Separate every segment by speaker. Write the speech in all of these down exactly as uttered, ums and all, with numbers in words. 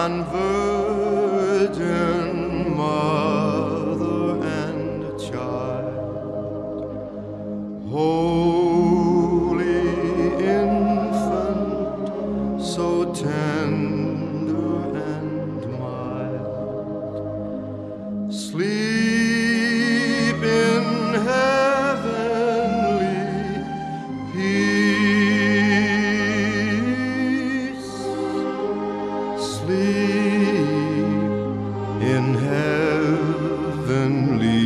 Speaker 1: and virgin mother and child, holy infant, so tender and mild, sleep in heavenly peace, sleep in heavenly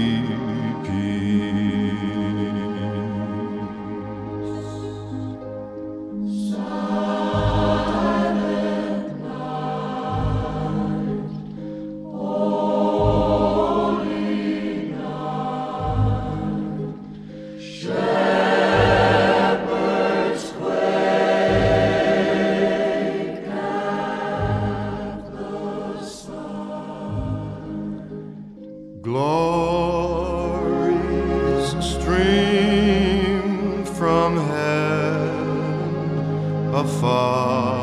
Speaker 1: glories stream from heaven afar,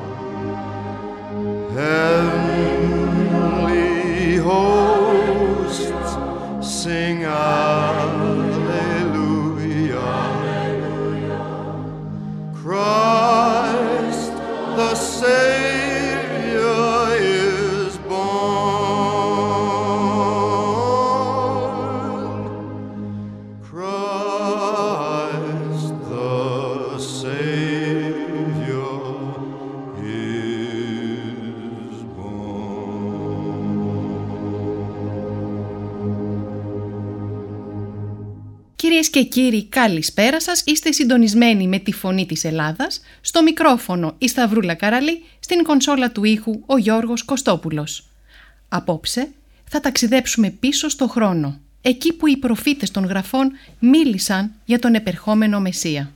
Speaker 1: heavenly hosts sing Alleluia, Christ the Savior is born, Christ the Savior is born.
Speaker 2: Κυρίες και κύριοι, καλησπέρα σας. Είστε συντονισμένοι με τη Φωνή της Ελλάδας. Στο μικρόφωνο η Σταυρούλα Καραλή, στην κονσόλα του ήχου ο Γιώργος Κωστόπουλος. Απόψε θα ταξιδέψουμε πίσω στο χρόνο, εκεί που οι προφήτες των γραφών μίλησαν για τον επερχόμενο Μεσσία.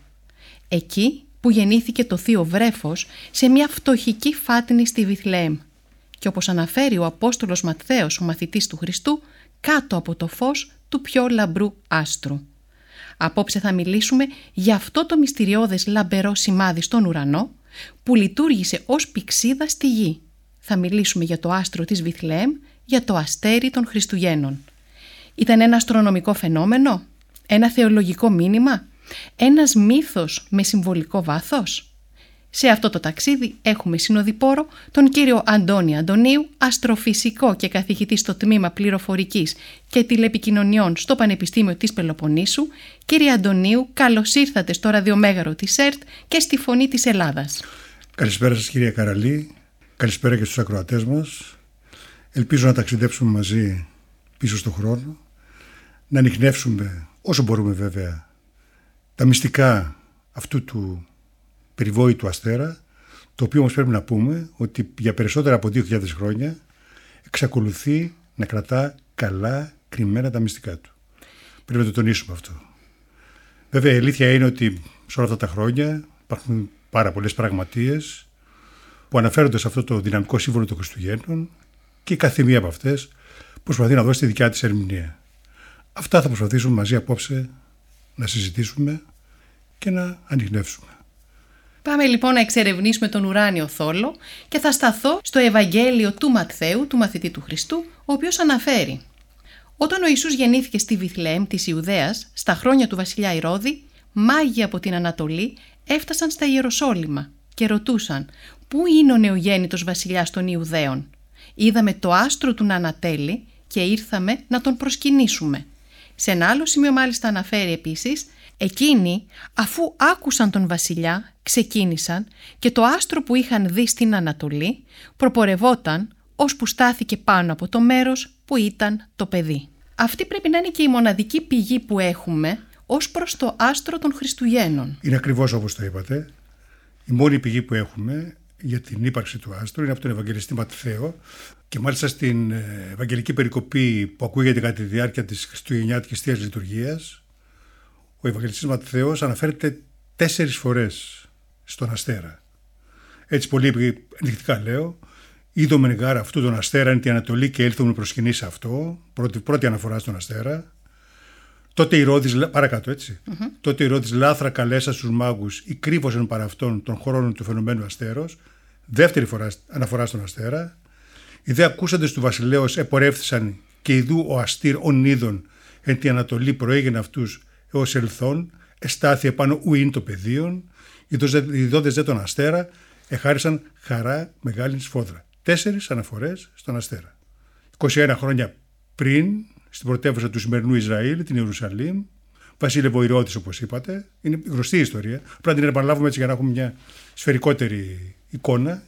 Speaker 2: Εκεί που γεννήθηκε το Θείο Βρέφος σε μια φτωχική φάτνη στη Βιθλεέμ. Και όπως αναφέρει ο Απόστολος Ματθαίος, ο μαθητής του Χριστού, κάτω από το φως του πιο λαμπρού άστρου. Απόψε θα μιλήσουμε για αυτό το μυστηριώδες λαμπερό σημάδι στον ουρανό που λειτουργήσε ως πυξίδα στη γη. Θα μιλήσουμε για το άστρο της Βιθλεέμ, για το αστέρι των Χριστουγέννων. Ήταν ένα αστρονομικό φαινόμενο, ένα θεολογικό μήνυμα, ένας μύθος με συμβολικό βάθος. Σε αυτό το ταξίδι έχουμε συνοδοιπόρο τον κύριο Αντώνη Αντωνίου, αστροφυσικό και καθηγητή στο Τμήμα Πληροφορικής και Τηλεπικοινωνιών στο Πανεπιστήμιο της Πελοποννήσου. Κύριε Αντωνίου, καλώς ήρθατε στο ραδιομέγαρο της ΕΡΤ και στη Φωνή της Ελλάδας.
Speaker 3: Καλησπέρα σας κυρία Καραλή, καλησπέρα και στους ακροατές μας. Ελπίζω να ταξιδέψουμε μαζί πίσω στον χρόνο, να ανιχνεύσουμε όσο μπορούμε βέβαια τα μυστικά αυτού του περιβόητου αστέρα, το οποίο όμως πρέπει να πούμε ότι για περισσότερα από δύο χιλιάδες χρόνια εξακολουθεί να κρατά καλά κρυμμένα τα μυστικά του. Πρέπει να το τονίσουμε αυτό. Βέβαια η αλήθεια είναι ότι σε όλα αυτά τα χρόνια υπάρχουν πάρα πολλές πραγματείες που αναφέρονται σε αυτό το δυναμικό σύμβολο των Χριστουγέννων και η κάθε μία από αυτές προσπαθεί να δώσει τη δικιά της ερμηνεία. Αυτά θα προσπαθήσουμε μαζί απόψε να συζητήσουμε και να ανιχνεύσουμε.
Speaker 2: Πάμε λοιπόν να εξερευνήσουμε τον ουράνιο θόλο και θα σταθώ στο Ευαγγέλιο του Ματθαίου, του μαθητή του Χριστού, ο οποίος αναφέρει: όταν ο Ιησούς γεννήθηκε στη Βιθλεέμ της Ιουδαίας, στα χρόνια του βασιλιά Ηρώδη, μάγοι από την Ανατολή έφτασαν στα Ιεροσόλυμα και ρωτούσαν: πού είναι ο νεογέννητος βασιλιάς των Ιουδαίων? Είδαμε το άστρο του να ανατέλει και ήρθαμε να τον προσκυνήσουμε. Σε ένα άλλο σημείο μάλιστα αναφέρει επίσης: εκείνοι, αφού άκουσαν τον βασιλιά, ξεκίνησαν και το άστρο που είχαν δει στην Ανατολή προπορευόταν ώσπου στάθηκε πάνω από το μέρος που ήταν το παιδί. Αυτή πρέπει να είναι και η μοναδική πηγή που έχουμε ως προς το άστρο των Χριστουγέννων.
Speaker 3: Είναι ακριβώς όπως το είπατε. Η μόνη πηγή που έχουμε για την ύπαρξη του άστρου είναι από τον Ευαγγελιστή Ματθαίο και μάλιστα στην Ευαγγελική περικοπή που ακούγεται κατά τη διάρκεια της Χριστουγεννιάτικης Θείας Λειτουργίας, ο Ευαγγελιστής Ματθαίος αναφέρεται τέσσερις φορές στον αστέρα. Έτσι πολύ ενδεικτικά λέω: είδομεν γάρ αυτού τον αστέρα εν τη Ανατολή και ήλθομεν προσκυνή σε αυτό. Πρώτη, πρώτη αναφορά στον αστέρα. Τότε Ηρώδης, παρακάτω έτσι. Mm-hmm. Τότε Ηρώδης λάθρα καλέσα στους μάγους ή κρύβωσαν παρά αυτόν των χρόνων του φαινομένου αστέρος. Δεύτερη φορά, αναφορά στον αστέρα. Οι δε ακούσαντες του βασιλέως επορεύθησαν και ιδού ο αστήρ ον είδων εν τη Ανατολή προέγαινε αυτούς έως ελθόν, εστάθη επάνω ουίν το πεδίον, οι δόντες δε τον αστέρα εχάρισαν χαρά μεγάλη σφόδρα. Τέσσερις αναφορές στον αστέρα. είκοσι ένα χρόνια πριν, στην πρωτεύουσα του σημερινού Ισραήλ, την Ιερουσαλήμ, βασίλευε ο Ηρώδης, όπως είπατε. Είναι γνωστή η ιστορία. Πρέπει να την επαναλάβουμε έτσι για να έχουμε μια σφαιρικότερη εικόνα.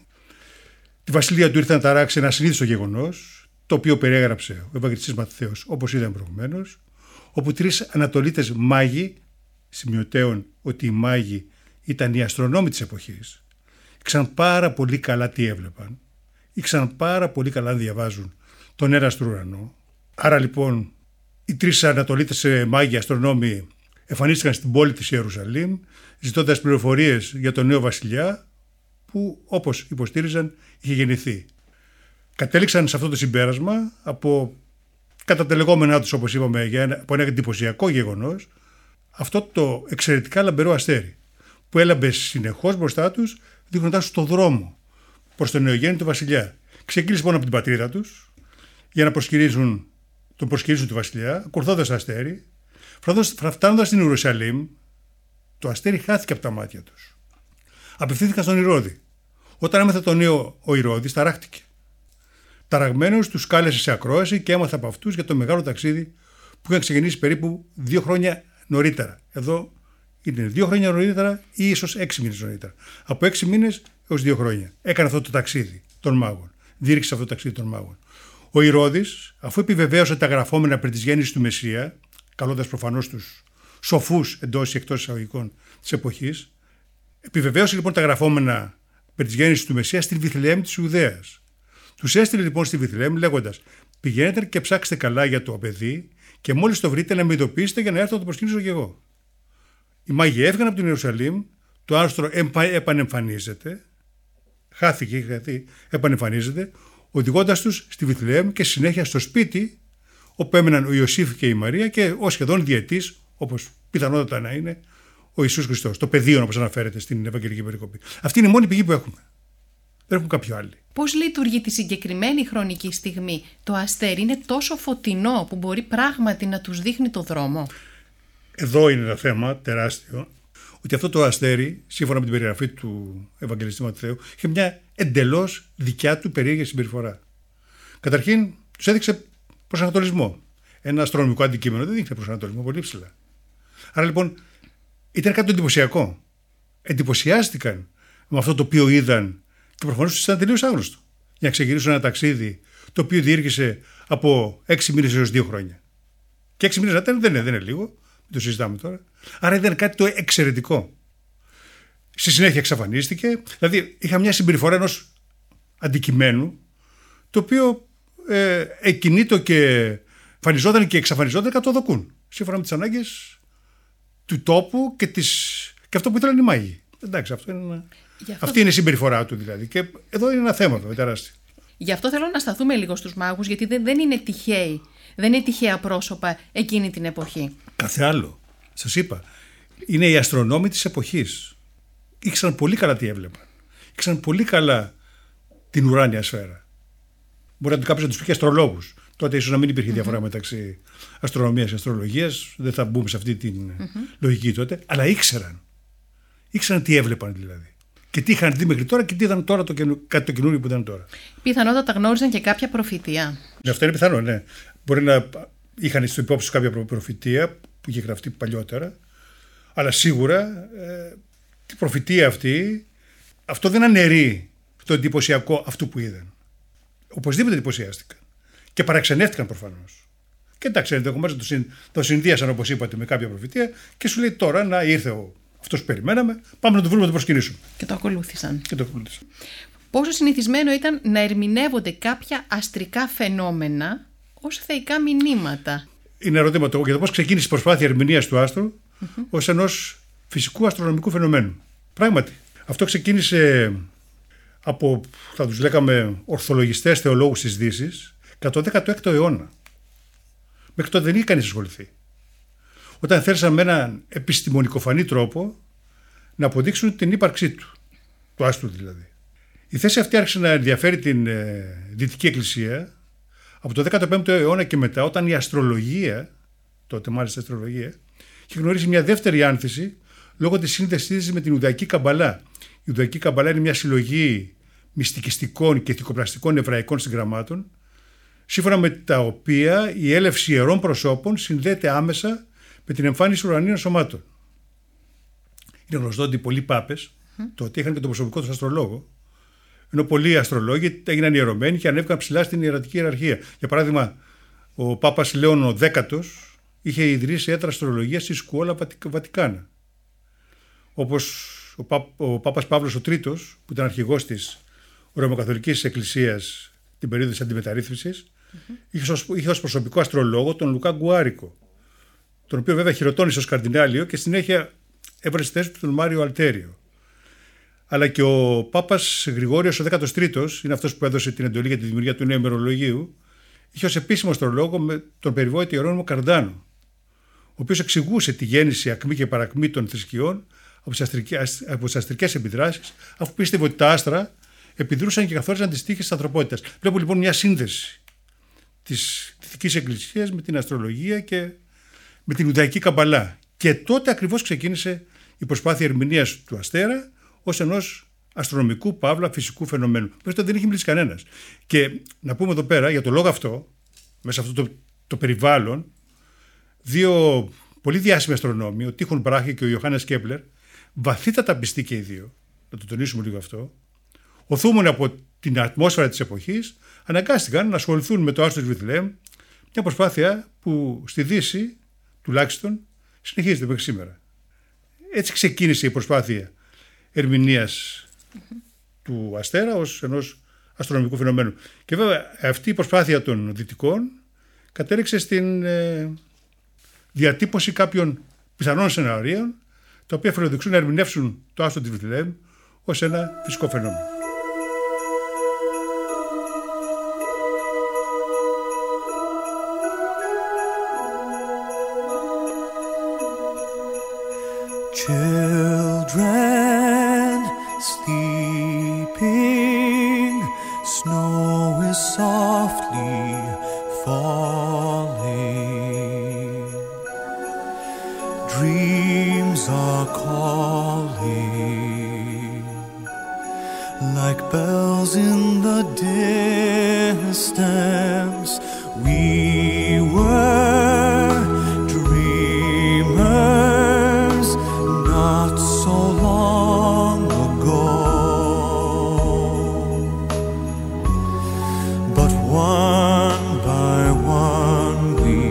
Speaker 3: Τη βασιλεία του ήρθε να ταράξει ένα συνήθιστο γεγονός, το οποίο περιέγραψε ο Ευαγγελιστής Ματθαίος, όπως είδαμε προηγουμένως, όπου τρεις Ανατολίτες μάγοι, σημειωτέων ότι οι μάγοι ήταν οι αστρονόμοι της εποχής, ήξεραν πάρα πολύ καλά τι έβλεπαν, ήξεραν πάρα πολύ καλά να διαβάζουν τον έραστο ουρανό. Άρα λοιπόν οι τρεις Ανατολίτες μάγοι αστρονόμοι εμφανίστηκαν στην πόλη της Ιερουσαλήμ ζητώντας πληροφορίες για τον νέο βασιλιά που, όπως υποστήριζαν, είχε γεννηθεί. Κατέληξαν σε αυτό το συμπέρασμα από κατά τα λεγόμενά τους, όπως είπαμε, για ένα, από ένα εντυπωσιακό γεγονός, αυτό το εξαιρετικά λαμπερό αστέρι που έλαμπε συνεχώς μπροστά τους, δείχνοντάς τους το δρόμο προς τον νεογέννητο βασιλιά. Ξεκίνησε μόνο από την πατρίδα τους για να προσκυρίζουν, τον προσκυρίζουν του βασιλιά, ακολουθώντας το αστέρι. Φτάνοντας στην Ιερουσαλήμ, το αστέρι χάθηκε από τα μάτια τους. Απευθύνθηκαν στον Ηρώδη. Όταν έμαθε τον νέο ο Ηρώδης, ταράχτηκε. Ταραγμένος τους κάλεσε σε ακρόαση και έμαθε από αυτούς για το μεγάλο ταξίδι που είχαν ξεκινήσει περίπου δύο χρόνια νωρίτερα. Εδώ είναι δύο χρόνια νωρίτερα ή ίσως έξι μήνες νωρίτερα. Από έξι μήνες έως δύο χρόνια. Έκανε αυτό το ταξίδι των μάγων. Δίρυξε αυτό το ταξίδι των μάγων. Ο Ηρώδης, αφού επιβεβαίωσε τα γραφόμενα περί της γέννησης του Μεσσία, καλώντας προφανώς τους σοφούς εντός ή εκτός εισαγωγικών της εποχής, επιβεβαίωσε λοιπόν τα γραφόμενα περί της γέννησης του Μεσσία στην Βιθλεέμ της Ιουδαίας. Τους έστειλε λοιπόν στη Βιθλεέμ λέγοντας: πηγαίνετε και ψάξτε καλά για το παιδί, και μόλις το βρείτε να με ειδοποιήσετε για να έρθω να το προσκυνήσω κι εγώ. Οι μάγοι έφυγαν από την Ιερουσαλήμ, το άστρο επανεμφανίζεται, χάθηκε, χάθηκε, επανεμφανίζεται, οδηγώντας τους στη Βιθλεέμ και συνέχεια στο σπίτι όπου έμεναν ο Ιωσήφ και η Μαρία και ο σχεδόν διετής, όπως πιθανότατα να είναι, ο Ιησούς Χριστός. Το πεδίο, όπως αναφέρεται στην Ευαγγελική Περικοπή. Αυτή είναι η μόνη πηγή που έχουμε. Δεν έχουμε κάποιο άλλο.
Speaker 2: Πώς λειτουργεί τη συγκεκριμένη χρονική στιγμή? Το αστέρι είναι τόσο φωτεινό που μπορεί πράγματι να τους δείχνει το δρόμο.
Speaker 3: Εδώ είναι ένα θέμα τεράστιο, ότι αυτό το αστέρι, σύμφωνα με την περιγραφή του Ευαγγελιστή Ματθαίου, είχε μια εντελώς δικιά του περίεργη συμπεριφορά. Καταρχήν, τους έδειξε προσανατολισμό. Ένα αστρονομικό αντικείμενο δεν δείχνει προσανατολισμό πολύ ψηλά. Άρα λοιπόν ήταν κάτι το εντυπωσιακό. Εντυπωσιάστηκαν με αυτό το οποίο είδαν και προφανώς ήταν τελείως άγνωστο. Για να ξεκινήσουν ένα ταξίδι το οποίο διήρκησε από έξι μήνες έως δύο χρόνια. Και έξι μήνες δεν είναι, δεν είναι λίγο, μην το συζητάμε τώρα. Άρα ήταν κάτι το εξαιρετικό. Στη συνέχεια εξαφανίστηκε, δηλαδή είχα μια συμπεριφορά ενός αντικειμένου το οποίο ε, εκκινήτο και εμφανιζόταν και εξαφανιζόταν κατοδοκούν, σύμφωνα με τις ανάγκες του τόπου και, της, και αυτό που ήθελαν οι μάγοι. Εντάξει, αυτό είναι ένα... αυτό... αυτή είναι η συμπεριφορά του δηλαδή. Και εδώ είναι ένα θέμα το τεράστιο.
Speaker 2: Γι' αυτό θέλω να σταθούμε λίγο στους μάγους, γιατί δεν, δεν είναι τυχαίοι. Δεν είναι τυχαία πρόσωπα εκείνη την εποχή.
Speaker 3: Κάθε άλλο. Σας είπα. Είναι οι αστρονόμοι της εποχής. Ήξεραν πολύ καλά τι έβλεπαν. Ήξεραν πολύ καλά την ουράνια σφαίρα. Μπορεί να κάποιος να τους πει και αστρολόγους. Τότε ίσως να μην υπήρχε mm-hmm. διαφορά μεταξύ αστρονομίας και αστρολογίας. Δεν θα μπούμε σε αυτή τη mm-hmm. λογική τότε. Αλλά ήξεραν. Ήξεραν τι έβλεπαν δηλαδή. Και τι είχαν δει μέχρι τώρα και τι ήταν τώρα το, καινου... κάτι το καινούριο που ήταν τώρα.
Speaker 2: Πιθανότατα γνώριζαν και κάποια προφητεία.
Speaker 3: Ναι, αυτό είναι πιθανό, ναι. Μπορεί να είχαν στο υπόψη κάποια προφητεία που είχε γραφτεί παλιότερα. Αλλά σίγουρα ε, την προφητεία αυτή, αυτό δεν αναιρεί το εντυπωσιακό αυτού που είδαν. Οπωσδήποτε εντυπωσιάστηκαν. Και παραξενεύτηκαν προφανώς. Και εντάξει, ενδεχομένως το, συν, το συνδύασαν, όπως είπατε, με κάποια προφητεία και σου λέει τώρα να ήρθε ο, αυτός που περιμέναμε, πάμε να το βρούμε να το προσκυνήσουμε.
Speaker 2: Και το ακολούθησαν.
Speaker 3: Και το ακολούθησαν.
Speaker 2: Πόσο συνηθισμένο ήταν να ερμηνεύονται κάποια αστρικά φαινόμενα ως θεϊκά μηνύματα.
Speaker 3: Είναι ερώτημα το, για το πώς ξεκίνησε η προσπάθεια ερμηνείας του άστρου mm-hmm. ως ενός φυσικού αστρονομικού φαινομένου. Πράγματι, αυτό ξεκίνησε από, θα τους λέγαμε, ορθολογιστές θεολόγους της Δύσης κατά το δέκατο έκτο αιώνα. Μέχρι τότε δεν είχε κανείς ασχοληθεί. Όταν θέλησαν με έναν επιστημονικοφανή τρόπο να αποδείξουν την ύπαρξή του, του άστρου δηλαδή. Η θέση αυτή άρχισε να ενδιαφέρει την ε, Δυτική Εκκλησία από το δέκατο πέμπτο αιώνα και μετά, όταν η αστρολογία, τότε μάλιστα η αστρολογία, είχε γνωρίσει μια δεύτερη άνθηση λόγω της σύνδεσής της με την Ιουδαϊκή Καμπαλά. Η Ιουδαϊκή Καμπαλά είναι μια συλλογή μυστικιστικών και ηθικοπλαστικών εβραϊκών συγγραμμάτων, σύμφωνα με τα οποία η έλευση ιερών προσώπων συνδέεται άμεσα με την εμφάνιση ουρανίων σωμάτων. Είναι γνωστό ότι πολλοί πάπες mm. τότε είχαν και τον προσωπικό τους αστρολόγο, ενώ πολλοί αστρολόγοι έγιναν ιερωμένοι και ανέβηκαν ψηλά στην ιερατική ιεραρχία. Για παράδειγμα, ο Πάπας Λέων ο Δέκατος είχε ιδρύσει έτρα αστρολογίας στη Σκουόλα Βατικάνα. Όπως ο, Πα, ο Πάπας Παύλος ο Τρίτος, που ήταν αρχηγός της Ρωμαιοκαθολικής Εκκλησίας την περίοδο της αντιμεταρρύθμισης, mm-hmm. είχε, ως, είχε ως προσωπικό αστρολόγο τον Λουκά Γκουάρικο, τον οποίο βέβαια χειροτώνησε ως καρδινάλιο και συνέχεια έβαλε στη θέση του τον Μάριο Αλτέριο. Αλλά και ο Πάπας Γρηγόριος ο Δέκατος Τρίτος, είναι αυτός που έδωσε την εντολή για τη δημιουργία του νέου ημερολογίου, είχε ως επίσημο αστρολόγο με τον περιβόητη Ιερώνυμο Καρδάνο, ο οποίος εξηγούσε τη γέννηση, ακμή και παρακμή των θρησκειών από τις αστρικές επιδράσεις, αφού πίστευε ότι τα άστρα επιδρούσαν και καθόριζαν τις τύχες της ανθρωπότητας. Βλέπω λοιπόν μια σύνδεση της Δυτικής Εκκλησίας με την αστρολογία και με την Ιουδαϊκή Καμπαλά. Και τότε ακριβώς ξεκίνησε η προσπάθεια ερμηνείας του αστέρα ως ενός αστρονομικού, παύλα, φυσικού φαινομένου. Μέχρι τότε δεν είχε μιλήσει κανένας. Και να πούμε εδώ πέρα, για το λόγο αυτό, μέσα σε αυτό το, το περιβάλλον, δύο πολύ διάσημοι αστρονόμοι, ο Τίχον Μπράχε και ο Ιωάννης Κέπλερ, βαθύτατα πιστοί και οι δύο, να το τονίσουμε λίγο αυτό, οθούμενοι από την ατμόσφαιρα της εποχής, αναγκάστηκαν να ασχοληθούν με το άστρο της Βιθλεέμ, μια προσπάθεια που στη Δύση, τουλάχιστον, συνεχίζεται μέχρι σήμερα. Έτσι ξεκίνησε η προσπάθεια ερμηνείας mm-hmm. του αστέρα ως ενός αστρονομικού φαινομένου. Και βέβαια αυτή η προσπάθεια των δυτικών κατέληξε στην ε, διατύπωση κάποιων πιθανών σενάριων, τα οποία φιλοδοξούν να ερμηνεύσουν το άστρο της Βιθλεέμ ως ένα φυσικό φαινόμενο.
Speaker 4: Children sleeping, snow is softly falling, dreams are calling, like bells in the distance. We were dreamers not so long ago, but one by one we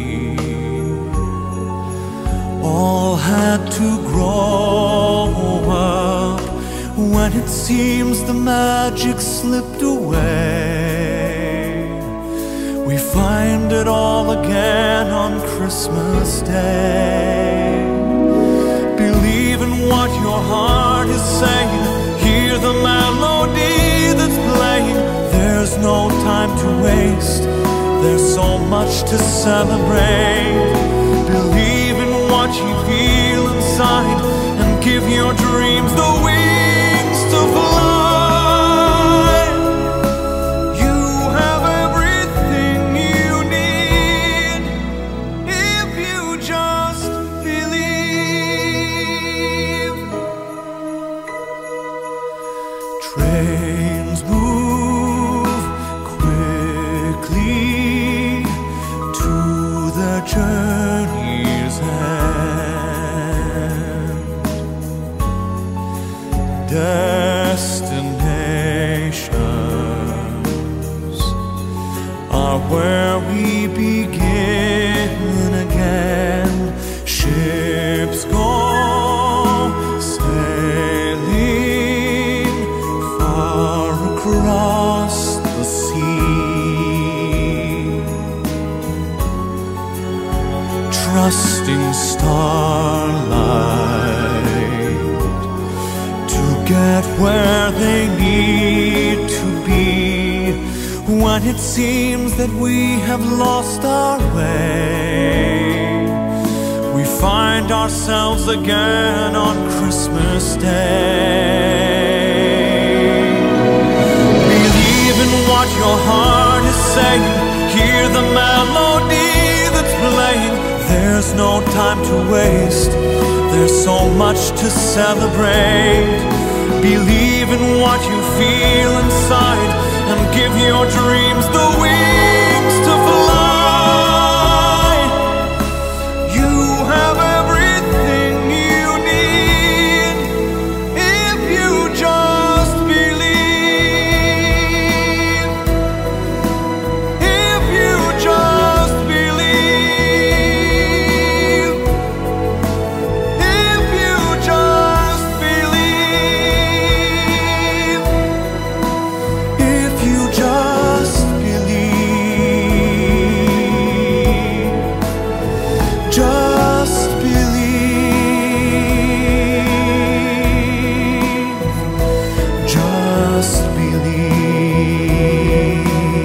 Speaker 4: all had to grow up. When it seems the magic slipped away, we find it all again on Christmas Day. Believe in what your heart is saying, hear the melody that's playing. There's no time to waste, there's so much to celebrate. Believe in what you feel inside and give your dreams the wings to fly. You have everything you need if you just believe. Trains move quickly to their journey's end. Destinations are where we begin again. Ships go sailing far across the sea, trusting starlight to get where they need to be. When it seems that we have lost our way, we find ourselves again on Christmas Day. There's so much to celebrate. Believe in what you feel inside and give your dreams the wings to fly. You have everything you need if you just believe. If you just believe. If you just believe. If you just believe. Just believe. Just believe.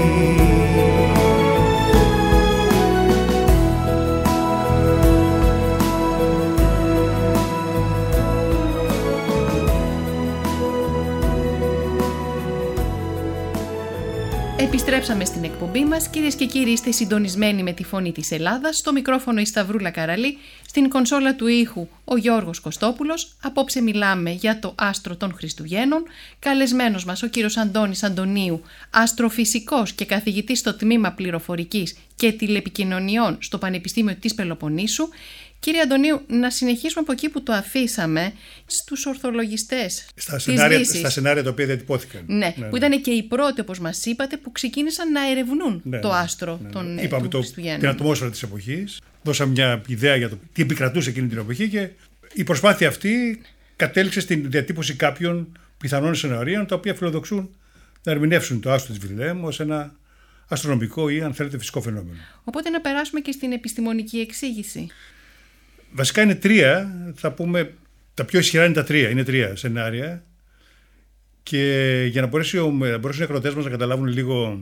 Speaker 2: Επιστρέψαμε στην εκπομπή μας. Κυρίες και κύριοι, είστε συντονισμένοι με τη Φωνή της Ελλάδας. Στο μικρόφωνο η Σταυρούλα Καραλή, στην κονσόλα του ήχου ο Γιώργος Κωστόπουλος. Απόψε μιλάμε για το άστρο των Χριστουγέννων. Καλεσμένος μας ο κύριος Αντώνης Αντωνίου, αστροφυσικός και καθηγητής στο Τμήμα Πληροφορικής και Τηλεπικοινωνιών στο Πανεπιστήμιο της Πελοποννήσου. Κύριε Αντωνίου, να συνεχίσουμε από εκεί που το αφήσαμε, στους ορθολογιστές
Speaker 3: Στα
Speaker 2: της
Speaker 3: σενάρια,
Speaker 2: Δύσης.
Speaker 3: στα σενάρια τα οποία διατυπώθηκαν.
Speaker 2: Ναι, ναι, που ήταν και οι πρώτοι, όπως μας είπατε, που ξεκίνησαν να ερευνούν
Speaker 3: Ναι,
Speaker 2: το
Speaker 3: ναι,
Speaker 2: άστρο
Speaker 3: ναι, ναι.
Speaker 2: των,
Speaker 3: Είπαμε
Speaker 2: των
Speaker 3: το,
Speaker 2: Χριστουγέννων.
Speaker 3: την ατμόσφαιρα της εποχής, δώσαμε μια ιδέα για το τι επικρατούσε εκείνη την εποχή και η προσπάθεια αυτή κατέληξε στην διατύπωση κάποιων πιθανών σεναρίων τα οποία φιλοδοξούν να ερμηνεύσουν το άστρο της Βιθλεέμ ως ένα αστρονομικό ή, αν θέλετε, φυσικό φαινόμενο.
Speaker 2: Οπότε να περάσουμε και στην επιστημονική εξήγηση.
Speaker 3: Βασικά είναι τρία, θα πούμε, τα πιο ισχυρά είναι τα τρία, είναι τρία σενάρια και για να μπορέσει, να μπορέσουν οι ακροατές μας να καταλάβουν λίγο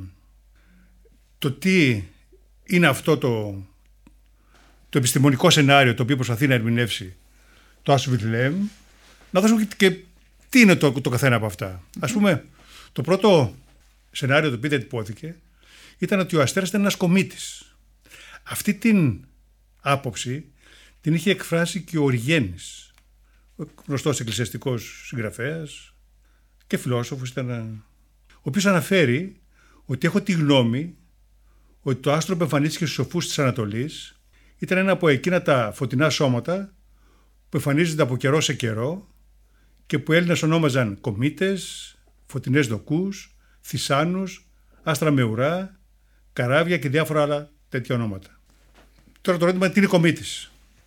Speaker 3: το τι είναι αυτό το, το επιστημονικό σενάριο το οποίο προσπαθεί να ερμηνεύσει το άστρο Βιθλεέμ, να δώσουμε και, και τι είναι το, το καθένα από αυτά. Mm-hmm. Ας πούμε, το πρώτο σενάριο το οποίο διατυπώθηκε ήταν ότι ο αστέρας ήταν ένας κομήτης. Αυτή την άποψη την είχε εκφράσει και ο Οριγένης, ο γνωστός εκκλησιαστικός συγγραφέας και φιλόσοφος ήταν, ο οποίος αναφέρει ότι έχω τη γνώμη ότι το άστρο που εμφανίστηκε στους σοφούς της Ανατολής ήταν ένα από εκείνα τα φωτεινά σώματα που εμφανίζονται από καιρό σε καιρό και που οι Έλληνες ονόμαζαν κομήτες, φωτεινές δοκούς, θυσάνους, άστρα με ουρά, καράβια και διάφορα άλλα τέτοια ονόματα. Τώρα το ερώτημα είναι τι είναι κομήτης.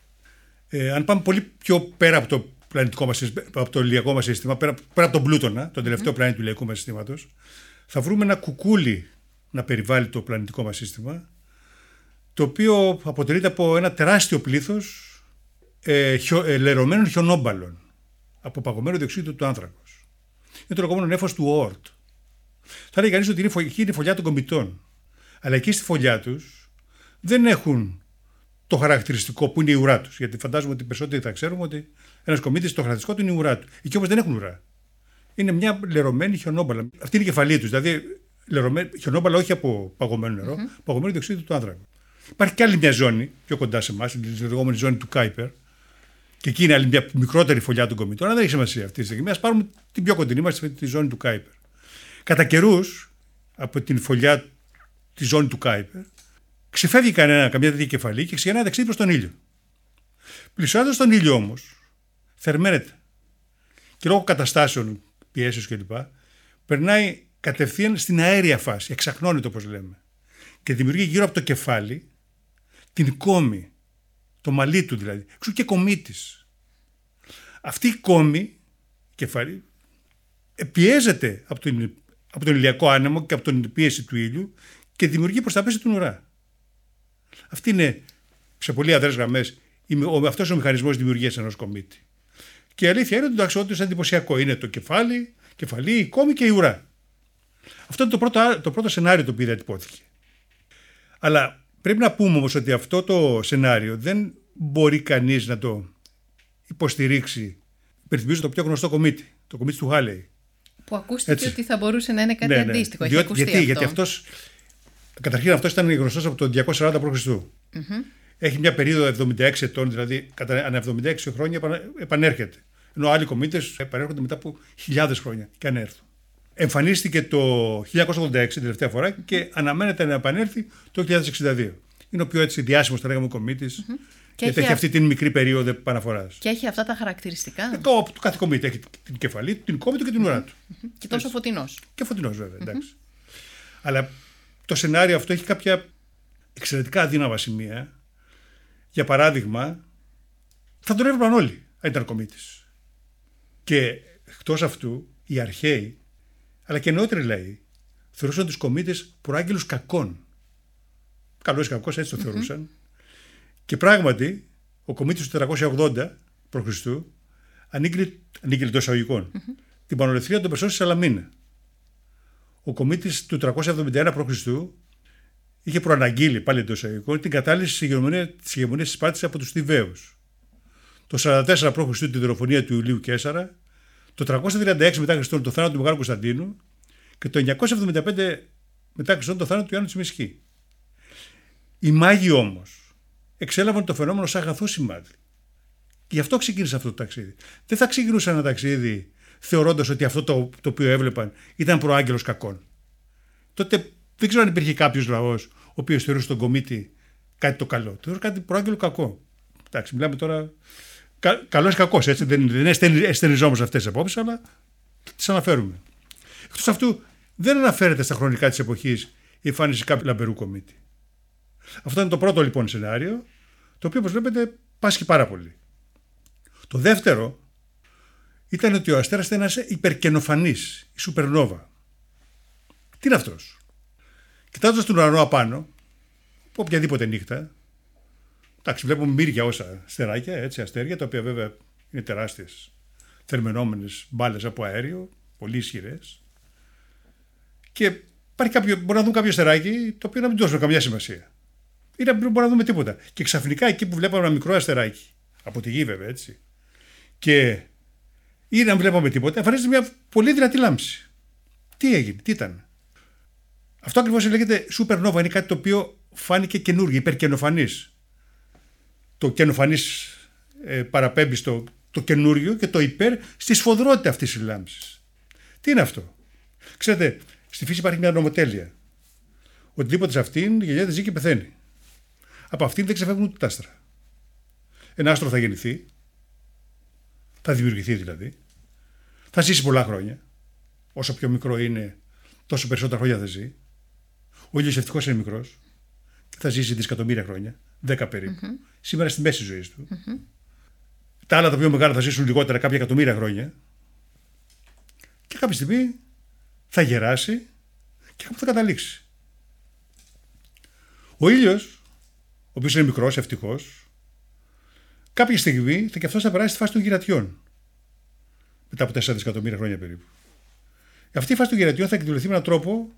Speaker 3: Ε, αν πάμε πολύ πιο πέρα από το πλανητικό μας, από το ηλιακό μας σύστημα, πέρα, πέρα από τον Πλούτονα, τον τελευταίο mm. πλανήτη του ηλιακού μας συστήματος, θα βρούμε ένα κουκούλι να περιβάλλει το πλανητικό μας σύστημα, το οποίο αποτελείται από ένα τεράστιο πλήθος ε, χιο, ε, λερωμένων χιονόμπαλων από παγωμένο διοξείδιο του άνθρακος. Είναι το λεγόμενο νέφος του Οόρτ. Θα λέει κανείς ότι είναι, είναι η φωλιά των κομητών. Αλλά εκεί στη φωλιά τους δεν έχουν το χαρακτηριστικό που είναι η ουρά τους. Γιατί φαντάζομαι ότι περισσότεροι θα ξέρουμε ότι ένας κομήτης το χαρακτηριστικό του είναι η ουρά του. Εκεί όμως δεν έχουν ουρά. Είναι μια λερωμένη χιονόμπαλα. Αυτή είναι η κεφαλή τους. Δηλαδή χιονόμπαλα όχι από παγωμένο νερό, mm-hmm. παγωμένο διοξείδιο του άνθρακα. Υπάρχει και άλλη μια ζώνη πιο κοντά σε εμάς, τη λεγόμενη ζώνη του Κάιπερ. Και εκεί είναι άλλη μια μικρότερη φωλιά των κομητών. Αλλά δεν έχει σημασία αυτή τη στιγμή. Ας πάρουμε την πιο κοντινή μας, τη ζώνη του Κάιπερ. Κατά καιρούς, από την φωλιά τη ζώνη του Κάιπερ, ξεφεύγει κανένα, καμιά τέτοια κεφαλή και ξεκινάει να ταξίδι προς τον ήλιο. Πλησιάζοντας τον ήλιο όμως, θερμαίνεται. Και λόγω καταστάσεων, πιέσεως κλπ., περνάει κατευθείαν στην αέρια φάση, εξαχνώνεται όπως λέμε. Και δημιουργεί γύρω από το κεφάλι την κόμη, το μαλλί του δηλαδή, εξού και κομήτης. Αυτή η κόμη, κεφάλι, πιέζεται από τον, από τον ηλιακό άνεμο και από την πίεση του ήλιου και δημιουργεί προς τα πέση του ουρά. Αυτή είναι, σε πολύ αδρές γραμμές, αυτός ο μηχανισμός δημιουργίας ενός κομίτη. Και η αλήθεια είναι ότι το αξιότιμο είναι εντυπωσιακό. Είναι το κεφάλι, κεφαλή, η κόμη και η ουρά. Αυτό είναι το πρώτο, το πρώτο σενάριο το οποίο διατυπώθηκε. Αλλά πρέπει να πούμε όμως ότι αυτό το σενάριο δεν μπορεί κανείς να το υποστηρίξει. Υπενθυμίζω το πιο γνωστό κομίτη, το κομίτη του Χάλεϊ. Που ακούστηκε
Speaker 2: Έτσι. ότι θα μπορούσε να είναι κάτι ναι, ναι. αντίστοιχο.
Speaker 3: Διότι, γιατί, αυτό. γιατί αυτός, καταρχήν αυτός ήταν γνωστός από το διακόσια σαράντα π.Χ. Mm-hmm. έχει μια περίοδο εβδομήντα έξι ετών, δηλαδή κατά ανά εβδομήντα έξι χρόνια επανέρχεται. Ενώ άλλοι κομήτες επανέρχονται μετά από χιλιάδες χρόνια και αν έρθουν. Εμφανίστηκε το χίλια εννιακόσια ογδόντα έξι τελευταία φορά και αναμένεται να επανέλθει το χίλια εννιακόσια εξήντα δύο. Είναι ο πιο έτσι διάσημος, θα λέγαμε, κομήτης. Mm-hmm. Και έχει, έχει αυτή την μικρή περίοδο επαναφοράς.
Speaker 2: Και έχει αυτά τα χαρακτηριστικά.
Speaker 3: Ε, το, το κάθε κομίτη έχει την κεφαλή, την κόμη του και την ουρά του.
Speaker 2: Mm-hmm. Και τόσο φωτεινός.
Speaker 3: Και φωτεινός, βέβαια. Εντάξει. Mm-hmm. Αλλά το σενάριο αυτό έχει κάποια εξαιρετικά αδύναμα σημεία. Για παράδειγμα, θα τον έβλεπαν όλοι αν ήταν κομίτης. Και εκτός αυτού, οι αρχαίοι, αλλά και νεότεροι λαοί, θεωρούσαν τους κομίτες προάγγελους κακών. Καλός ή κακός, έτσι το θεωρούσαν. Mm-hmm. Και πράγματι, ο κομίτης του τετρακόσια ογδόντα π.Χ. ανήγγειλε εντός εισαγωγικών mm-hmm. την πανολευθερία των Περσών στη Σαλαμίνα. Ο κομίτης του τριακόσια εβδομήντα ένα π.Χ. είχε προαναγγείλει πάλι εντός εισαγωγικών την κατάλυση της ηγεμονίας της Σπάρτης από τους Θηβαίους. Το σαράντα τέσσερα π.Χ. τη δολοφονία του Ιουλίου Καίσαρα, το τριακόσια τριάντα έξι μετά Χριστόν το θάνατο του Μεγάλου Κωνσταντίνου και το εννιακόσια εβδομήντα πέντε μετά Χριστόν το θάνατο του Ιωάννου Τσιμισκή. Οι μάγοι όμως εξέλαβαν το φαινόμενο σαν αγαθό σημάδι. Γι' αυτό ξεκίνησε αυτό το ταξίδι. Δεν θα ξεκινούσαν ένα ταξίδι θεωρώντας ότι αυτό το, το οποίο έβλεπαν ήταν προάγγελος κακών. Τότε δεν ξέρω αν υπήρχε κάποιος λαός ο οποίος θεωρούσε τον κομίτη κάτι το καλό. Θεωρούσε κάτι προάγγελο κακό. Εντάξει, μιλάμε τώρα. Κα, καλός ή κακός, έτσι. Δεν, δεν εστεριζόμαστε αυτές τις απόψεις, αλλά τις αναφέρουμε. Εκτός αυτού, δεν αναφέρεται στα χρονικά της εποχής η εμφάνιση κάποιου λαμπερού κομίτη. Αυτό είναι το πρώτο λοιπόν σενάριο, το οποίο όπως βλέπετε πάσχει πάρα πολύ. Το δεύτερο ήταν ότι ο αστέρας ήταν ένας υπερκενοφανής, η σουπερνόβα. Τι είναι αυτός? Κοιτάζοντας τον ουρανό απάνω, οποιαδήποτε νύχτα, εντάξει, βλέπουμε μύρια όσα αστεράκια, έτσι, αστέρια, τα οποία βέβαια είναι τεράστιες θερμαινόμενες μπάλες από αέριο, πολύ ισχυρές. Και υπάρχει κάποιο, μπορεί να δούμε κάποιο αστεράκι, το οποίο να μην δώσουμε καμιά σημασία. Ή να μπορούμε να δούμε τίποτα. Και ξαφνικά εκεί που βλέπαμε ένα μικρό αστεράκι, από τη γη βέβαια, έτσι, και ή να μην βλέπαμε τίποτα, εμφανίζεται μια πολύ δυνατή λάμψη. Τι έγινε, τι ήταν? Αυτό ακριβώς λέγεται supernova, είναι κάτι το οποίο φάνηκε καινούργιο, υπερκενοφανής. Το κενοφανής ε, παραπέμπει στο το καινούριο και το υπέρ στη σφοδρότητα αυτής της λάμψης. Τι είναι αυτό? Ξέρετε, στη φύση υπάρχει μια νομοτέλεια. Οτιδήποτε σε αυτήν γεννιέται, ζει και πεθαίνει. Από αυτήν δεν ξεφεύγουν ούτε τα άστρα. Ένα άστρο θα γεννηθεί, θα δημιουργηθεί δηλαδή, θα ζήσει πολλά χρόνια. Όσο πιο μικρό είναι, τόσο περισσότερα χρόνια θα ζει. Ο ήλιος ευτυχώς είναι μικρός και θα ζήσει δισεκατομμύρια χρόνια, δέκα περίπου. Mm-hmm. Σήμερα στη μέση της ζωής του. Mm-hmm. Τα άλλα τα πιο μεγάλα θα ζήσουν λιγότερα, κάποια εκατομμύρια χρόνια. Και κάποια στιγμή θα γεράσει και κάπου θα καταλήξει. Ο ήλιος, ο οποίος είναι μικρός, ευτυχώς, κάποια στιγμή θα και αυτός θα περάσει στη φάση των γυρατιών. Μετά από τέσσερα δισεκατομμύρια χρόνια περίπου. Αυτή η φάση των γυρατιών θα εκδηλωθεί με έναν τρόπο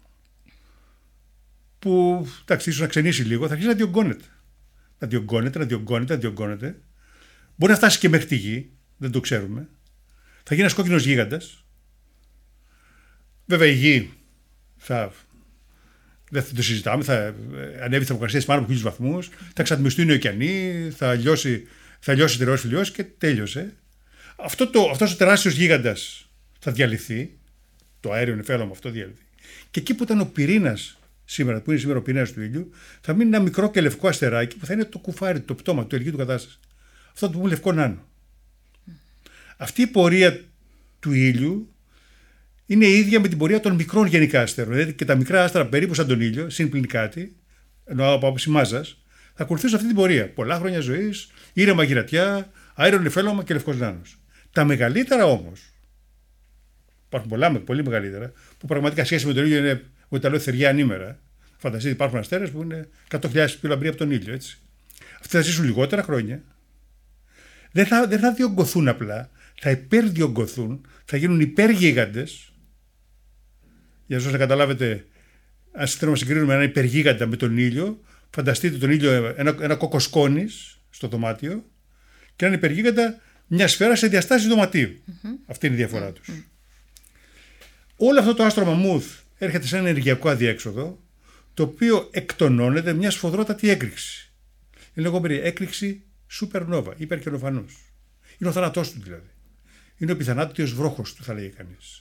Speaker 3: που, εντάξει, ίσως να ξενήσει λίγο, θα αρχίσει να διωγγώνεται. Να διωγγώνεται, να διωγγώνεται, να διωγγώνεται. Μπορεί να φτάσει και μέχρι τη γη, δεν το ξέρουμε. Θα γίνει ένας κόκκινος γίγαντας. Βέβαια η γη θα. Δεν θα το συζητάμε, θα ανέβει η θερμοκρασία πάνω από χίλιους βαθμούς, θα εξατμιστούν οι ωκεανοί, θα λιώσει, θα λιώσει τεραιός φιλιός και τέλειωσε. Αυτό το, αυτός ο τεράστιος γίγαντας θα διαλυθεί, το αέριο νεφέλαιο αυτό διαλυθεί. Και εκεί που ήταν ο πυρήνας σήμερα, που είναι σήμερα ο πυρήνας του ήλιου, θα μείνει ένα μικρό και λευκό αστεράκι που θα είναι το κουφάρι, το πτώμα, το ελγί του κατάσταση. Αυτό το πούμε λευκό νάνο. Mm. Αυτή η πορεία του ήλιου είναι η ίδια με την πορεία των μικρών γενικά αστέρων. Δηλαδή και τα μικρά άστρα περίπου σαν τον ήλιο, συν πλην κάτι, ενώ από άποψη μάζας, θα ακολουθήσουν αυτή την πορεία. Πολλά χρόνια ζωής, ήρεμα γυρατιά, αέριο νεφέλαιο και λευκός νάνος. Τα μεγαλύτερα όμως, υπάρχουν πολλά, πολύ μεγαλύτερα, που πραγματικά σχέση με τον ήλιο είναι ότι τα λέω θεριά ανήμερα. Φανταστείτε, υπάρχουν αστέρες που είναι εκατό χιλιάδες πιο λαμπροί από τον ήλιο. Έτσι. Αυτοί θα ζήσουν λιγότερα χρόνια. Δεν θα, δεν θα διωγγωθούν απλά, θα υπερδιωγγωθούν, θα γίνουν υπεργίγαντες. Για να καταλάβετε, αν θέλουμε να συγκρίνουμε ένα υπεργίγαντα με τον ήλιο, φανταστείτε τον ήλιο ένα, ένα κοκοσκόνης στο δωμάτιο και έναν υπεργίγαντα μια σφαίρα σε διαστάσεις δωματίου. Mm-hmm. Αυτή είναι η διαφορά τους. Mm-hmm. Όλο αυτό το άστρο μαμούθ έρχεται σε ένα ενεργειακό αδιέξοδο, το οποίο εκτονώνεται μια σφοδρότατη έκρηξη. Είναι λεγόμενη έκρηξη supernova, υπερκαινοφανούς. Είναι ο θάνατός του δηλαδή. Είναι ο πιθανάτιος βρόχος του, θα λέγει κανείς.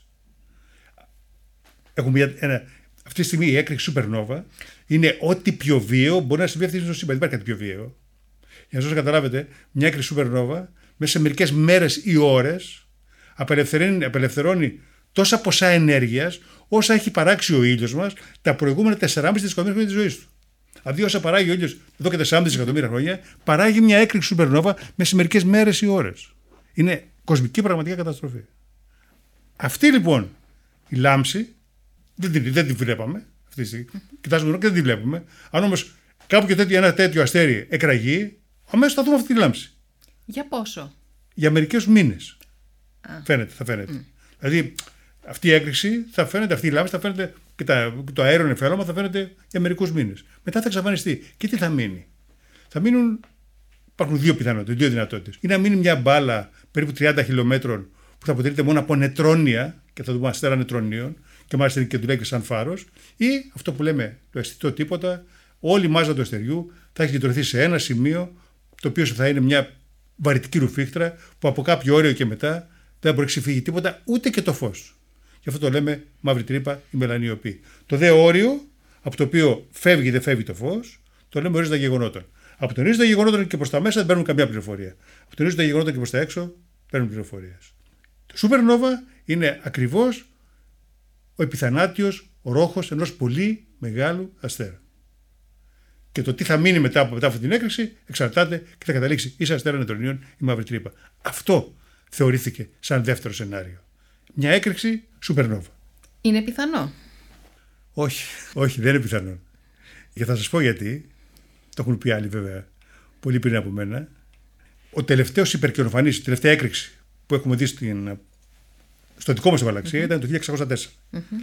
Speaker 3: Έχουμε μια, ένα, αυτή τη στιγμή η έκρηξη supernova είναι ό,τι πιο βίαιο μπορεί να συμβεί αυτή στο σύμπαν. Δεν υπάρχει κάτι πιο βίαιο. Για να σας καταλάβετε, μια έκρηξη supernova μέσα σε μερικές μέρες ή ώρες απελευθερώνει, απελευθερώνει τόσα ποσά ενέργειας όσα έχει παράξει ο ήλιος μας τα προηγούμενα τεσσεράμισι δισεκατομμύρια χρόνια της ζωής του. Δηλαδή, όσα παράγει ο ήλιος εδώ και τεσσεράμισι δισεκατομμύρια χρόνια, παράγει μια έκρηξη supernova μέσα σε μερικές μέρες ή ώρες. Είναι κοσμική πραγματικά καταστροφή. Αυτή λοιπόν η λάμψη δεν την, δεν την βλέπαμε. Αυτή τη στιγμή. Mm-hmm. Κοιτάζουμε εδώ και δεν την βλέπουμε. Αν όμως κάπου και τέτοιο, ένα τέτοιο αστέρι εκραγεί, αμέσως θα δούμε αυτή τη λάμψη.
Speaker 2: Για πόσο?
Speaker 3: Για μερικές μήνες.
Speaker 2: Ah.
Speaker 3: Φαίνεται, θα φαίνεται. Mm. Δηλαδή αυτή η έκρηξη θα φαίνεται, αυτή η λάμψη θα φαίνεται και τα, το αέριο νεφέλωμα θα φαίνεται για μερικούς μήνες. Μετά θα εξαφανιστεί. Και τι θα μείνει? Θα μείνουν. Υπάρχουν δύο πιθανότητες, δύο δυνατότητες. Ή να μείνει μια μπάλα περίπου τριάντα χιλιόμετρων που θα αποτελείται μόνο από νετρόνια και θα δούμε αστέρα νετρονίων και μάλιστα και δουλεύει σαν φάρος, ή αυτό που λέμε το αισθητό τίποτα, όλη η μάζα του αστεριού θα έχει συγκεντρωθεί σε ένα σημείο, το οποίο θα είναι μια βαρυτική ρουφίχτρα που από κάποιο όριο και μετά δεν θα μπορεί να ξεφύγει τίποτα, ούτε και το φως. Γι' αυτό το λέμε μαύρη τρύπα ή μελανιοπή. Το δε όριο από το οποίο φεύγει δεν φεύγει το φως, το λέμε ορίζοντα γεγονότων. Από τον ορίζοντα γεγονότων και προς τα μέσα δεν παίρνουν καμία πληροφορία. Από τον ορίζοντα γεγονότων και προς τα έξω παίρνουν πληροφορίες. Το supernova είναι ακριβώς ο επιθανάτιος ρόχος ενός πολύ μεγάλου αστέρα. Και το τι θα μείνει μετά από, μετά από την έκρηξη εξαρτάται και θα καταλήξει ή σε αστέρα νετρονίων ή μαύρη τρύπα. Αυτό θεωρήθηκε σαν δεύτερο σενάριο. Μια έκρηξη supernova.
Speaker 2: Είναι πιθανό?
Speaker 3: Όχι, όχι, δεν είναι πιθανό. Και θα σας πω γιατί. Το έχουν πει άλλοι βέβαια πολύ πριν από μένα. Ο τελευταίος υπερκαινοφανής, η τελευταία έκρηξη που έχουμε δει στην, στο δικό μας γαλαξία mm-hmm. ήταν το χίλια εξακόσια τέσσερα. Mm-hmm.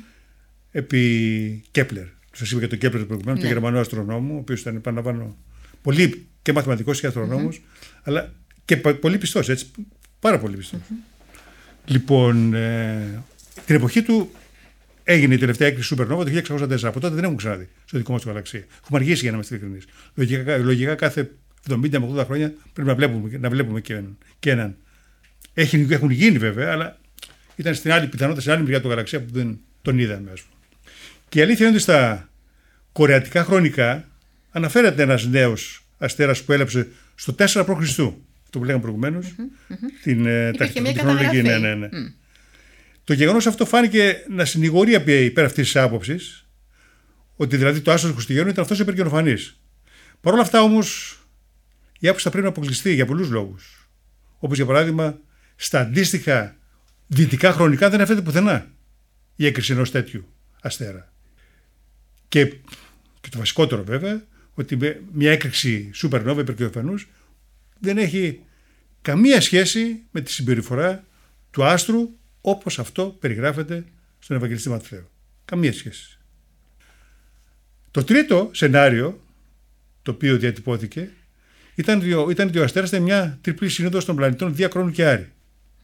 Speaker 3: Επί Κέπλερ. Σας είπα και τον Κέπλερ προηγουμένως, ναι. τον Γερμανό αστρονόμο, ο οποίος ήταν, επαναλαμβάνω, πολύ και μαθηματικός και αστρονόμος, mm-hmm. αλλά και πολύ πιστός, έτσι, πάρα πολύ πιστός. Mm-hmm. Λοιπόν, ε, την εποχή του έγινε η τελευταία έκρηξη supernova το χίλια εξακόσια τέσσερα. Από τότε δεν έχουμε ξαναδεί στο δικό μας το γαλαξία. Έχουμε αργήσει για να είμαστε ειλικρινείς. Λογικά, λογικά κάθε εβδομήντα με ογδόντα χρόνια πρέπει να βλέπουμε, να βλέπουμε και έναν. Και έναν. Έχει, έχουν γίνει βέβαια, αλλά ήταν στην άλλη πιθανότητα, στην άλλη μεριά του γαλαξία που δεν τον είδαμε, ας πούμε. Και η αλήθεια είναι ότι στα κορεατικά χρονικά αναφέρεται ένας νέος αστέρας που έλαψε στο τέσσερα προ Χριστού. Αυτό που λέγαμε προηγουμένως. Mm-hmm, mm-hmm. Την, την χρονολογική. Ναι, ναι, ναι. Mm. Το γεγονός αυτό φάνηκε να συνηγορεί υπέρ αυτής της άποψης, ότι δηλαδή το άστρο του Χριστουγέννου ήταν αυτός υπερκαινοφανής. Παρ' όλα αυτά όμως η άποψη θα πρέπει να αποκλειστεί για πολλούς λόγους. Όπως για παράδειγμα, στα αντίστοιχα δυτικά χρονικά δεν αναφέρεται πουθενά η έκρηξη ενός τέτοιου αστέρα. Και, και το βασικότερο βέβαια, ότι μια έκρηξη supernova υπερκαινοφανούς δεν έχει καμία σχέση με τη συμπεριφορά του άστρου όπως αυτό περιγράφεται στον Ευαγγελιστή Ματθαίου. Καμία σχέση. Το τρίτο σενάριο, το οποίο διατυπώθηκε, ήταν ότι ήταν ο αστέρας ήταν μια τριπλή σύνοδος των πλανητών Δία, Κρόνου και Άρη.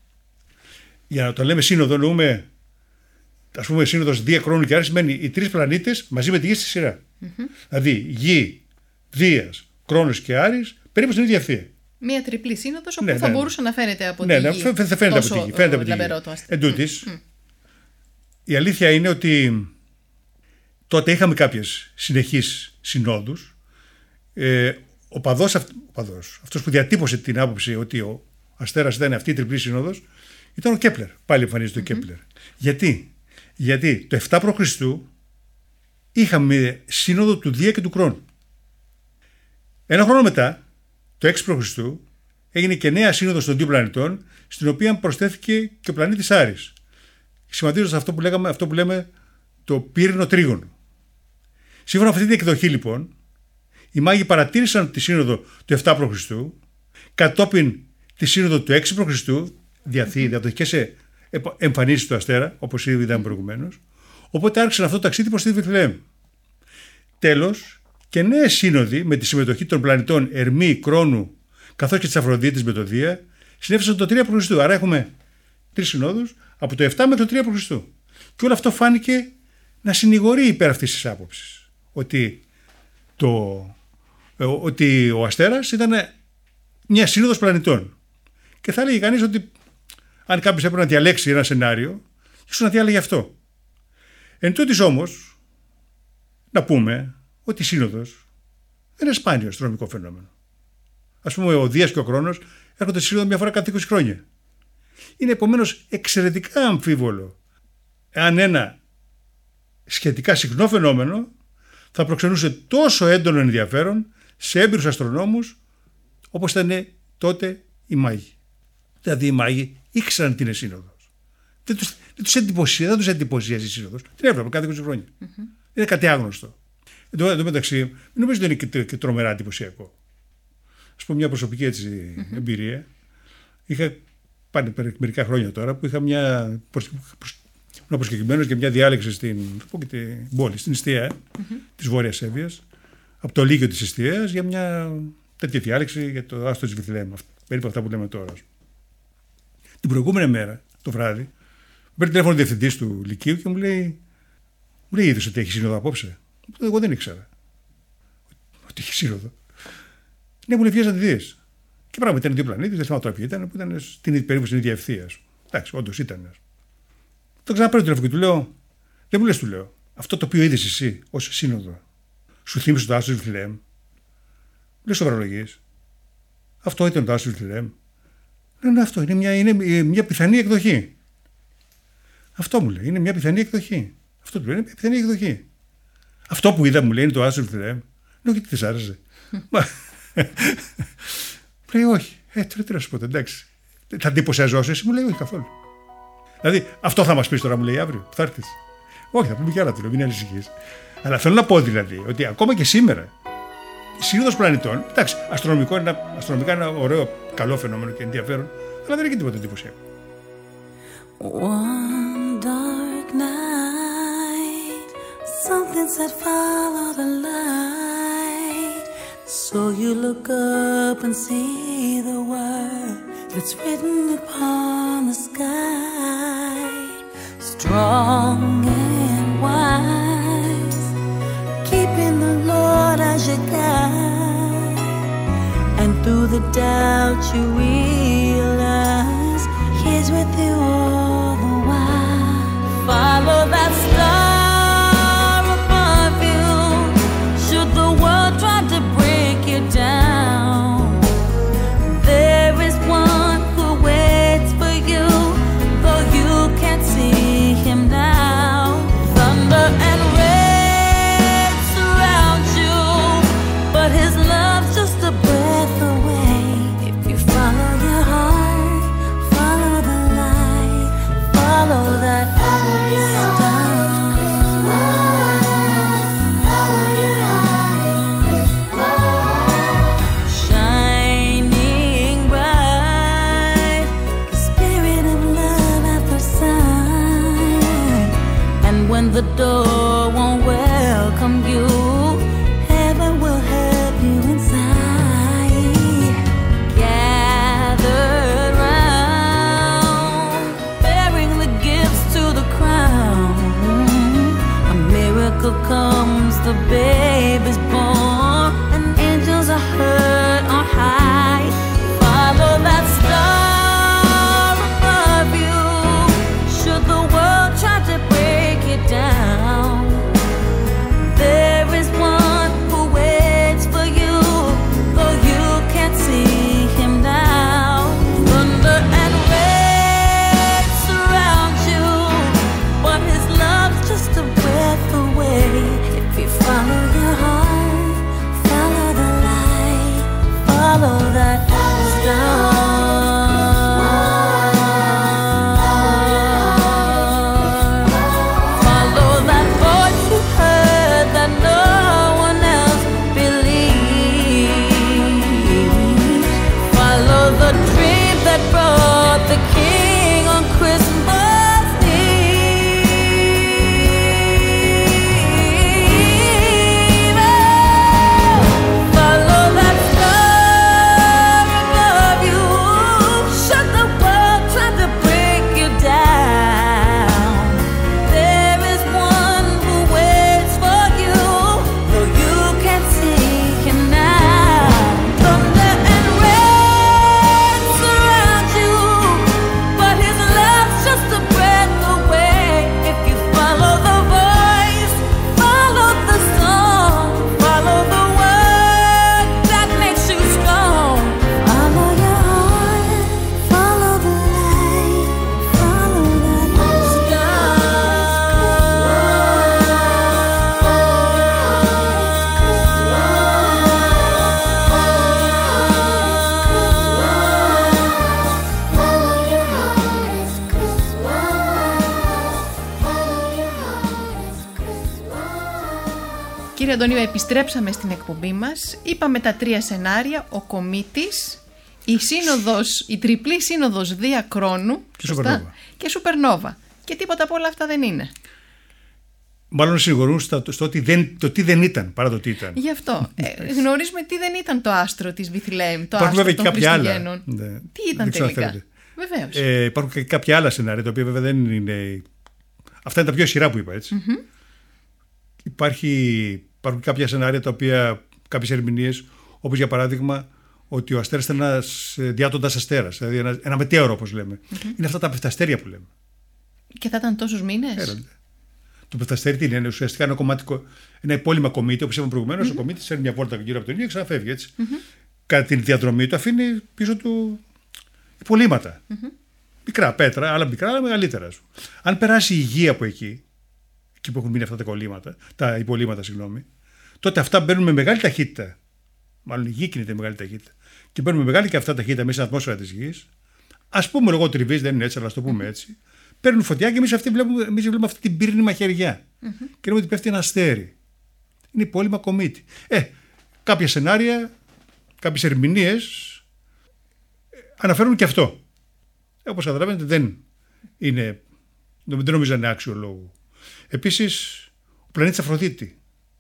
Speaker 3: Για να το λέμε σύνοδο, εννοούμε, ας πούμε, σύνοδος Δία, Κρόνου και Άρη σημαίνει οι τρεις πλανήτες μαζί με τη Γη στη σειρά. Mm-hmm. Δηλαδή Γη, Δίας, Κρόνος και Άρης περίπου στην ίδια ευθεία.
Speaker 2: Μία τριπλή σύνοδος όπου
Speaker 3: ναι,
Speaker 2: θα
Speaker 3: ναι,
Speaker 2: μπορούσε να φαίνεται από
Speaker 3: ναι,
Speaker 2: τη
Speaker 3: ναι,
Speaker 2: Γη.
Speaker 3: Ναι, θα φαίνεται από τη Γη. Φαίνεται από τη Γη. Εν τούτης, mm. η αλήθεια είναι ότι τότε είχαμε κάποιες συνεχείς συνόδους. Ε, ο παδός, ο παδός, αυτός που διατύπωσε την άποψη ότι ο αστέρας ήταν αυτή η τριπλή σύνοδος, ήταν ο Κέπλερ. Πάλι εμφανίζεται ο mm-hmm. Κέπλερ. Γιατί? Γιατί το επτά προ Χριστού είχαμε σύνοδο του Δία και του Κρόνου. Ένα χρόνο μετά, το έξι προ Χριστού, έγινε και νέα σύνοδος των δύο πλανητών, στην οποία προσθέθηκε και ο πλανήτης Άρης. Σχηματίζοντας αυτό που, λέγαμε, αυτό που λέμε το πύρινο τρίγωνο. Σύμφωνα με αυτή την εκδοχή, λοιπόν, οι μάγοι παρατήρησαν τη σύνοδο του επτά προ Χριστού, κατόπιν τη σύνοδο του έξι προ Χριστού, διαδοχικές εμφανίσεις του αστέρα, όπως ήδη είδαμε προηγουμένως, οπότε άρχισαν αυτό το ταξίδι προς τη Βιθλεέμ. Τέλος, και νέες σύνοδοι με τη συμμετοχή των πλανητών Ερμή, Κρόνου, καθώς και της Αφροδίτης με το Δία, συνέβησαν το τρία προ Χριστού. Άρα έχουμε τρεις συνόδους από το επτά μέχρι το τρία προ Χριστού. Και όλο αυτό φάνηκε να συνηγορεί υπέρ αυτής της άποψης. Ότι το, ότι ο Αστέρας ήταν μια σύνοδος πλανητών. Και θα έλεγε κανείς ότι αν κάποιος έπρεπε να διαλέξει ένα σενάριο, ίσως να διάλεγε αυτό. Εν τούτης όμως, να πούμε ότι η σύνοδος δεν είναι σπάνιο αστρονομικό φαινόμενο. Ας πούμε, ο Δίας και ο Κρόνος έρχονται στη σύνοδο μια φορά κάθε είκοσι χρόνια. Είναι επομένως εξαιρετικά αμφίβολο εάν ένα σχετικά συχνό φαινόμενο θα προξενούσε τόσο έντονο ενδιαφέρον σε έμπειρους αστρονόμους όπως ήταν τότε οι Μάγοι. Δηλαδή οι Μάγοι ήξεραν τι είναι σύνοδος. Δεν τους, δεν τους εντυπωσίασε, δεν τους εντυπωσίασε η σύνοδος. Την έβλεπε κάθε είκοσι χρόνια. Mm-hmm. Είναι κάτι άγνωστο. Εν τω μεταξύ, μην νομίζω ότι είναι και, και τρομερά εντυπωσιακό. Ας πούμε μια προσωπική έτσι, mm-hmm. εμπειρία. Είχα πάνε μερικά χρόνια τώρα που είχα μια προσκεκριμένος και μια διάλεξη στην, την πόλη, στην Ιστία mm-hmm. της Βόρειας Σέβιας, από το Λύκειο της Ιστίας, για μια τέτοια διάλεξη για το άστρο της Βιθλεέμ. Περίπου αυτά που λέμε τώρα. Την προηγούμενη μέρα, το βράδυ, παίρνει τηλέφωνο ο διευθυντής του Λυκείου και μου λέει: Μου λέει, είδες ότι έχει σύνοδο απόψε? Εγώ δεν ήξερα ότι έχει σύνοδο. Ναι, μου λέει, βγες να τη δεις. Και πράγματι ήταν δύο πλανήτες, δεν θυμάμαι τώρα ποιοι ήταν, που ήταν στην, περίπου στην ίδια ευθεία. Εντάξει, όντως ήταν. Το ξαναπαίρνω τηλέφωνο και του λέω: Δεν μου λες, του λέω, αυτό το οποίο είδες εσύ ως σύνοδο, σου θύμισε το άστρο της Βιθλεέμ? Λες σοβαρολογείς? Αυτό ήταν το άστρο της Βιθλεέμ? Ναι, ναι, αυτό είναι μια, είναι μια πιθανή εκδοχή. Αυτό μου λέει, είναι μια πιθανή εκδοχή. Αυτό του λέει, είναι μια πιθανή εκδοχή. Αυτό που είδα, μου λέει, είναι το άστρο της Βιθλεέμ. Ναι, γιατί της άρεσε? Λέει, όχι. Ε, τώρα τι να σου πω, εντάξει. Θα εντυπωσιαζόσαι εσύ? Μου λέει, όχι καθόλου. Δηλαδή, αυτό θα μας πεις τώρα, μου λέει, αύριο που θα έρθεις? Όχι, θα πούμε κι άλλα, του λέω, μην ανησυχείς. Αλλά θέλω να πω δηλαδή ότι ακόμα και σήμερα η σύνοδος πλανητών, εντάξει, αστρονομικό είναι, αστρονομικά είναι ένα ωραίο, καλό φαινόμενο και ενδιαφέρον, αλλά δεν έχει τίποτα εντυπωσιακό.
Speaker 5: One dark night, something said follow the light. So you look up and see the word that's written upon the sky. Strong and wise, keeping the Lord as your guide. And through the doubt you realize He's with you all the while. Follow that star above you. Should the world try to break you down, there is one who waits for you, though you can't see Him now. Thunder and rain surround you, but His love's just a breath away. If you follow your heart, follow the light, follow that star. Shining bright, the spirit of love at first sight. And when the door won't welcome you, heaven will help you inside. Gathered round, bearing the gifts to the crown. A miracle comes, the babe is born, and angels are heard on high. Follow that star above you. Should the world try to break it down, there is one who waits for you, though you can't see Him now. Thunder and rain surround you, but His love's just a breath away. If you follow
Speaker 2: Κύριε Αντωνίου, επιστρέψαμε στην εκπομπή μας. Είπαμε τα τρία σενάρια, ο κομήτης, η, σύνοδος, η τριπλή σύνοδος Διακρόνου
Speaker 3: και Σούπερνόβα.
Speaker 2: Και Σούπερνόβα. Και τίποτα από όλα αυτά δεν είναι.
Speaker 3: Μάλλον συγχωρούν στο, στο ότι δεν, το τι δεν ήταν παρά το τι ήταν.
Speaker 2: Γι' αυτό. ε, γνωρίζουμε τι δεν ήταν το άστρο της Βιθλεέμ, το
Speaker 3: υπάρχουν
Speaker 2: άστρο των
Speaker 3: Χριστουγέννων.
Speaker 2: Ναι. Τι ήταν
Speaker 3: δεν
Speaker 2: τελικά. Βεβαίως.
Speaker 3: Ε, υπάρχουν και κάποια άλλα σενάρια, τα οποία βέβαια δεν είναι. Αυτά είναι τα πιο ισχυρά που είπα, έτσι. Mm-hmm. Υπάρχει, υπάρχουν κάποια σενάρια τα οποία, κάποιες ερμηνείες, όπως για παράδειγμα ότι ο αστέρας ήταν ένας διάτοντας αστέρας, δηλαδή ένα, ένα μετέωρο, όπως λέμε. Mm-hmm. Είναι αυτά τα πεφταστέρια που λέμε.
Speaker 2: Και θα ήταν τόσους μήνες.
Speaker 3: Έρονται. Το πεφταστέρι τι είναι, ουσιαστικά ένα κομμάτι, ένα υπόλοιμα κομίτη, όπως είπαμε προηγουμένως. Mm-hmm. Ο κομίτης παίρνει μια βόλτα γύρω από τον ήλιο και ξαναφεύγει, έτσι. Mm-hmm. Κατά την διαδρομή του αφήνει πίσω του υπολείμματα. Mm-hmm. Μικρά πέτρα, άλλα μικρά, άλλα μεγαλύτερα. Αν περάσει η γη από εκεί, εκεί που έχουν μείνει αυτά τα κολλήματα, τα υπολείμματα, συγγνώμη, τότε αυτά μπαίνουν με μεγάλη ταχύτητα. Μάλλον η γη κινείται με μεγάλη ταχύτητα. Και μπαίνουν με μεγάλη και αυτά ταχύτητα μέσα στην ατμόσφαιρα της γης. Ας πούμε λόγω τριβής, δεν είναι έτσι, αλλά ας το πούμε έτσι. Παίρνουν φωτιά και εμείς βλέπουμε, εμείς βλέπουμε αυτή την πύρινη μαχαιριά. Mm-hmm. Και λέμε ότι πέφτει ένα αστέρι. Είναι υπόλοιμα κομίτη. Ε, κάποια σενάρια, κάποιες ερμηνείες αναφέρουν και αυτό. Ε, όπως καταλαβαίνετε, δεν είναι, δεν νομίζω να είναι άξιο λόγου. Επίσης, ο πλανήτης Αφροδίτη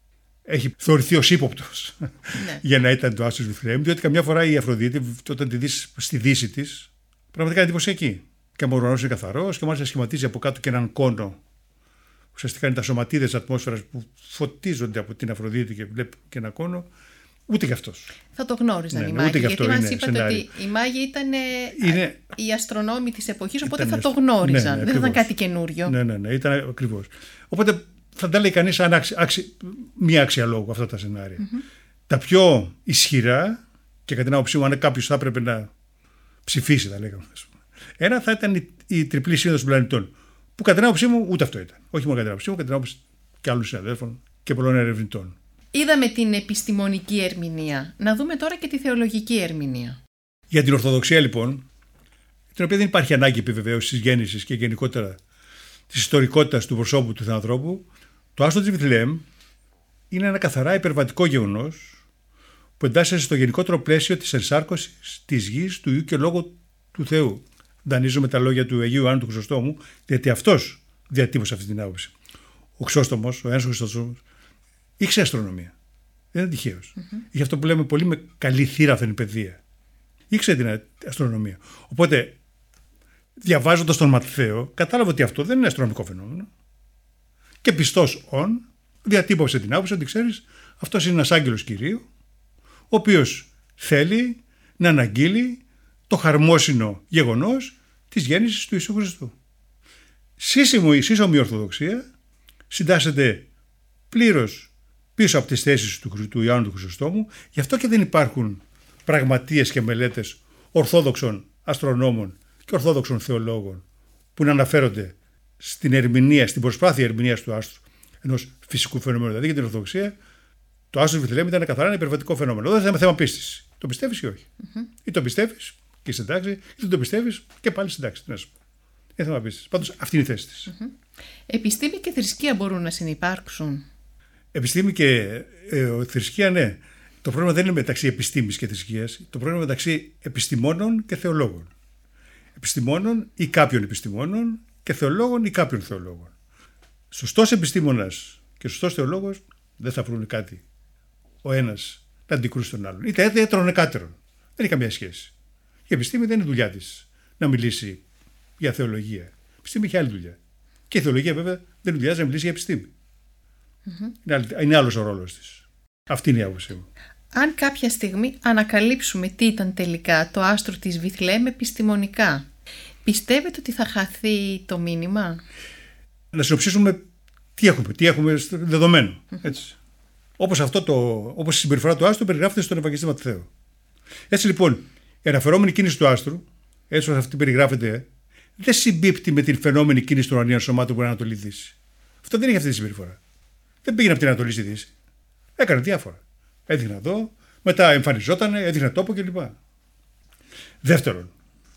Speaker 3: έχει θεωρηθεί ως ύποπτος ναι. για να ήταν το άστρο της Βιθλεέμ, διότι καμιά φορά η Αφροδίτη, όταν τη δεις στη δύση της, πραγματικά είναι εντυπωσιακή. Και ο ουρανός είναι καθαρός και μάλιστα σχηματίζει από κάτω και έναν κόνο. Ουσιαστικά είναι τα σωματίδες της ατμόσφαιρας που φωτίζονται από την Αφροδίτη και βλέπει και ένα κόνο. Ούτε κι αυτός.
Speaker 2: Θα το γνώριζαν ναι, οι μάγοι. Γιατί μας είπατε σενάριο. Ότι οι μάγοι ήταν είναι... οι αστρονόμοι της εποχής, οπότε ήταν... θα το γνώριζαν. Ναι, ναι, δεν ήταν κάτι καινούριο.
Speaker 3: Ναι, ναι, ναι, ήταν ακριβώς. Οπότε θα τα λέει κανείς σαν άξι, άξι, μία άξια λόγου αυτά τα σενάρια. Mm-hmm. Τα πιο ισχυρά, και κατά την άποψή μου, αν κάποιος θα έπρεπε να ψηφίσει, θα λέγαμε. Ένα θα ήταν η, η τριπλή σύνοδος των πλανητών. Που κατά την άποψή μου ούτε αυτό ήταν. Όχι μόνο κατά την άποψή μου, κατά την άποψη και άλλων συναδέλφων και πολλών ερευνητών.
Speaker 2: Είδαμε την επιστημονική ερμηνεία. Να δούμε τώρα και τη θεολογική ερμηνεία.
Speaker 3: Για την Ορθοδοξία, λοιπόν, την οποία δεν υπάρχει ανάγκη επιβεβαίωσης της γέννησης και γενικότερα της ιστορικότητας του προσώπου του θεανθρώπου, το άστρο της Βιθλεέμ είναι ένα καθαρά υπερβατικό γεγονός που εντάσσεται στο γενικότερο πλαίσιο της ενσάρκωσης της γης, του Υιού και Λόγου του Θεού. Δανείζομαι τα λόγια του Αγίου Ιωάννου του Χρυσοστόμου, γιατί αυτός διατύπωσε αυτή την άποψη. Ο Χρυσόστομος, ο Ιωάννης Χρυσόστομος, ήξερε αστρονομία. Δεν είναι τυχαίος. Mm-hmm. Είχε αυτό που λέμε πολύ με καλή θύραφθενη παιδεία. Ήξερε την αστρονομία. Οπότε, διαβάζοντας τον Ματθαίο, κατάλαβε ότι αυτό δεν είναι αστρονομικό φαινόμενο. Και πιστός ον, διατύπωσε την άποψη ότι ξέρεις, αυτός είναι ένας άγγελος Κυρίου, ο οποίος θέλει να αναγγείλει το χαρμόσυνο γεγονός της γέννησης του Ιησού Χριστού. Σύσσωμη, σύσσωμη Ορθοδοξία συντάσσεται πλήρως πίσω από τις θέσεις του, του Ιωάννου του Χρυσοστόμου, γι' αυτό και δεν υπάρχουν πραγματείες και μελέτες ορθόδοξων αστρονόμων και ορθόδοξων θεολόγων που να αναφέρονται στην ερμηνεία, στην προσπάθεια ερμηνείας του άστρου ενός φυσικού φαινομένου. Δηλαδή για την Ορθοδοξία το άστρο της Βιθλεέμ ήταν καθαρά ένα υπερβατικό φαινόμενο. Δεν είναι θέμα πίστης. Το πιστεύεις ή όχι. Mm-hmm. Ή το πιστεύεις και στην τάξη, ή δεν το πιστεύεις και πάλι στην τάξη. Είναι θέμα πίστης. Πάντως αυτή είναι η θέση της.
Speaker 2: Mm-hmm. Επιστήμη και θρησκεία μπορούν να συνυπάρξουν.
Speaker 3: Επιστήμη και ε, θρησκεία, ναι. Το πρόβλημα δεν είναι μεταξύ επιστήμης και θρησκείας. Το πρόβλημα είναι μεταξύ επιστημόνων και θεολόγων. Επιστημόνων ή κάποιων επιστημόνων και θεολόγων ή κάποιων θεολόγων. Σωστός επιστήμονας και σωστός θεολόγος δεν θα βρουν κάτι ο ένας να αντικρούσει τον άλλον. Είτε έτερον εκάτερον. Δεν έχει καμία σχέση. Η επιστήμη δεν είναι δουλειά της να μιλήσει για θεολογία. Η επιστήμη έχει άλλη δουλειά. Και η θεολογία βέβαια δεν δουλειά να μιλήσει για επιστήμη. Mm-hmm. Είναι άλλος ο ρόλος της. Αυτή είναι η άποψή μου.
Speaker 2: Αν κάποια στιγμή ανακαλύψουμε τι ήταν τελικά το άστρο της Βιθλεέμ επιστημονικά, πιστεύετε ότι θα χαθεί το μήνυμα?
Speaker 3: Να συνοψίσουμε τι έχουμε, τι έχουμε δεδομένο. Mm-hmm. Έτσι. Όπως, αυτό το, όπως η συμπεριφορά του άστρου περιγράφεται στον Ευαγγελιστή Ματθαίου. Έτσι λοιπόν, η αναφερόμενη κίνηση του άστρου, έτσι όπως αυτή περιγράφεται, δεν συμπίπτει με την φαινόμενη κίνηση των ουρανίων σωμάτων που είναι Ανατολή Δύση. Αυτό δεν έχει αυτή τη συμπεριφορά. Δεν πήγαινε από την Ανατολή στη Δύση. Έκανε διάφορα. Έδειχνε εδώ, μετά εμφανιζόταν, έδειχνε τόπο κλπ. Δεύτερον,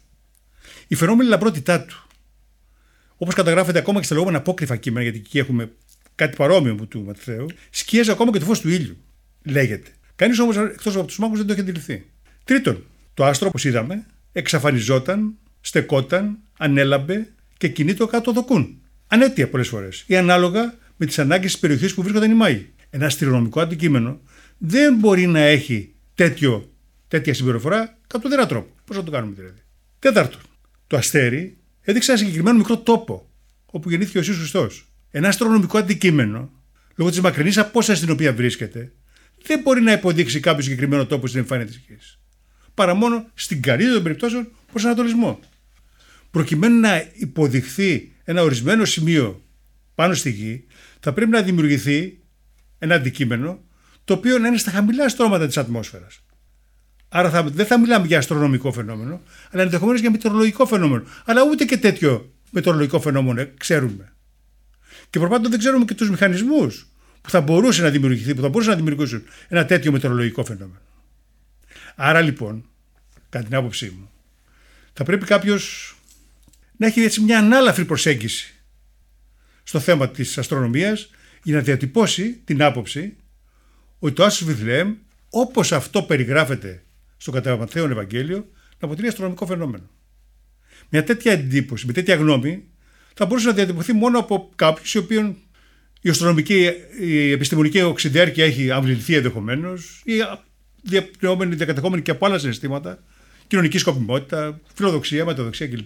Speaker 3: η φαινόμενη λαμπρότητά του, όπως καταγράφεται ακόμα και στα λεγόμενα απόκριφα κείμενα, γιατί εκεί έχουμε κάτι παρόμοιο του Ματθαίου, σκίαζε ακόμα και το φως του ήλιου. Λέγεται. Κανείς όμως εκτός από τους μάγους δεν το έχει αντιληφθεί. Τρίτον, το άστρο, όπως είδαμε, εξαφανιζόταν, στεκόταν, ανέλαμπε και κινείτο κάτω δοκούν. Ανέτεια πολλές φορές ή ανάλογα με τις ανάγκες της περιοχής που βρίσκονταν οι μάγοι. Ένα αστρονομικό αντικείμενο δεν μπορεί να έχει τέτοιο, τέτοια συμπεριφορά κατά τον τρόπο. Πώς θα το κάνουμε δηλαδή. Τέταρτον, το αστέρι έδειξε ένα συγκεκριμένο μικρό τόπο όπου γεννήθηκε ο Ιησούς Χριστός. Ένα αστρονομικό αντικείμενο, λόγω της μακρινής απόστασης στην οποία βρίσκεται, δεν μπορεί να υποδείξει κάποιο συγκεκριμένο τόπο στην εμφάνεια της γης. Παρά μόνο στην καλύτερη των περιπτώσεων προς ανατολισμό. Προκειμένου να υποδειχθεί ένα ορισμένο σημείο πάνω στη γη, θα πρέπει να δημιουργηθεί ένα αντικείμενο το οποίο να είναι στα χαμηλά στρώματα της ατμόσφαιρας. Άρα θα, δεν θα μιλάμε για αστρονομικό φαινόμενο, αλλά ενδεχομένως για μετεωρολογικό φαινόμενο. Αλλά ούτε και τέτοιο μετεωρολογικό φαινόμενο ξέρουμε. Και προπάντων δεν ξέρουμε και τους μηχανισμούς που θα μπορούσε να δημιουργηθεί, που θα μπορούσαν να δημιουργήσουν ένα τέτοιο μετεωρολογικό φαινόμενο. Άρα λοιπόν, κατά την άποψή μου, θα πρέπει κάποιος να έχει έτσι μια ανάλαφρη προσέγγιση στο θέμα της αστρονομίας για να διατυπώσει την άποψη ότι το άστρο Βιθλεέμ, όπως αυτό περιγράφεται στο κατά Ματθαίον Ευαγγέλιο, να αποτελεί αστρονομικό φαινόμενο. Μια τέτοια εντύπωση, με τέτοια γνώμη, θα μπορούσε να διατυπωθεί μόνο από κάποιους οι οποίοι η αστρονομική, η επιστημονική οξυδέρκεια έχει αμβληθεί ενδεχομένως ή διαπνεόμενοι, διακατεχόμενοι και από άλλα συναισθήματα, κοινωνική σκοπιμότητα, φιλοδοξία, ματαιοδοξία κλπ.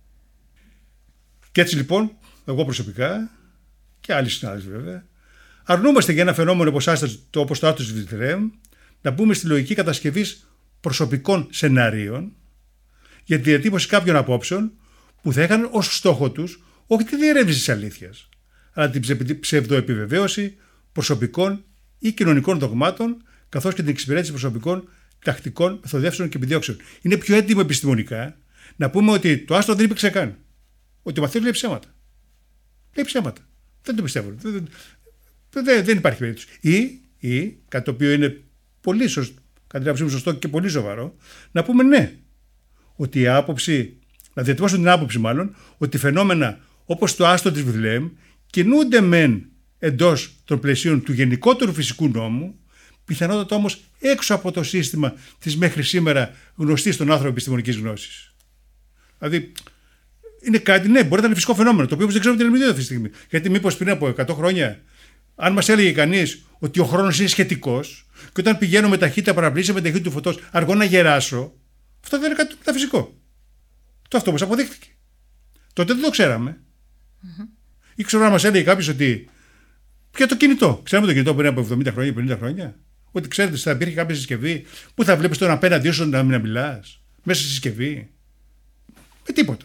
Speaker 3: Και έτσι λοιπόν, εγώ προσωπικά και άλλοι συνάδελφοι βέβαια, αρνούμαστε για ένα φαινόμενο όπως το άστρο του Βιθλεέμ να μπούμε στη λογική κατασκευής προσωπικών σενάριων για τη διατύπωση κάποιων απόψεων που θα είχαν ως στόχο τους όχι τη διερεύνηση της αλήθειας, αλλά την ψευδοεπιβεβαίωση προσωπικών ή κοινωνικών δογμάτων, καθώς και την εξυπηρέτηση προσωπικών τακτικών, μεθοδεύσεων και επιδιώξεων. Είναι πιο έντιμο επιστημονικά να πούμε ότι το άστρο δεν υπήρξε καν. Ότι ο Ματθαίος λέει ψέματα. Λέει ψέματα. Δεν το πιστεύω. Δεν, δεν, δεν υπάρχει περίπτωση. Ή, ή, κάτι το οποίο είναι πολύ σωστό, κατά την άποψή μου σωστό και πολύ σοβαρό, να πούμε ναι. Ότι η άποψη, να διατυπώσουμε την άποψη μάλλον, ότι φαινόμενα όπως το άστρο της Βιθλεέμ κινούνται μεν εντός των πλαισίων του γενικότερου φυσικού νόμου, πιθανότατα όμως έξω από το σύστημα της μέχρι σήμερα γνωστής στον άνθρωπο επιστημονικής γνώσης. Δηλαδή, είναι κάτι, ναι, μπορεί να είναι φυσικό φαινόμενο, το οποίο δεν ξέρουμε την ερμηνεία αυτή τη στιγμή. Γιατί μήπως πριν από εκατό χρόνια, αν μας έλεγε κανείς ότι ο χρόνος είναι σχετικός και όταν πηγαίνω με ταχύτητα παραπλήσια με ταχύτητα του φωτός, αργώ να γεράσω, αυτό δεν είναι κάτι μεταφυσικό. Το αυτό όμως αποδείχτηκε. Τότε δεν το ξέραμε. Mm-hmm. Ή ξέρω να μας έλεγε κάποιος ότι. Για το κινητό. Ξέραμε το κινητό πριν από εβδομήντα χρόνια, πενήντα χρόνια. Ότι ξέρετε, θα υπήρχε κάποια συσκευή που θα βλέπεις τον απέναντί σου να μην μιλάς. Μέσα στη συσκευή. Με τίποτα.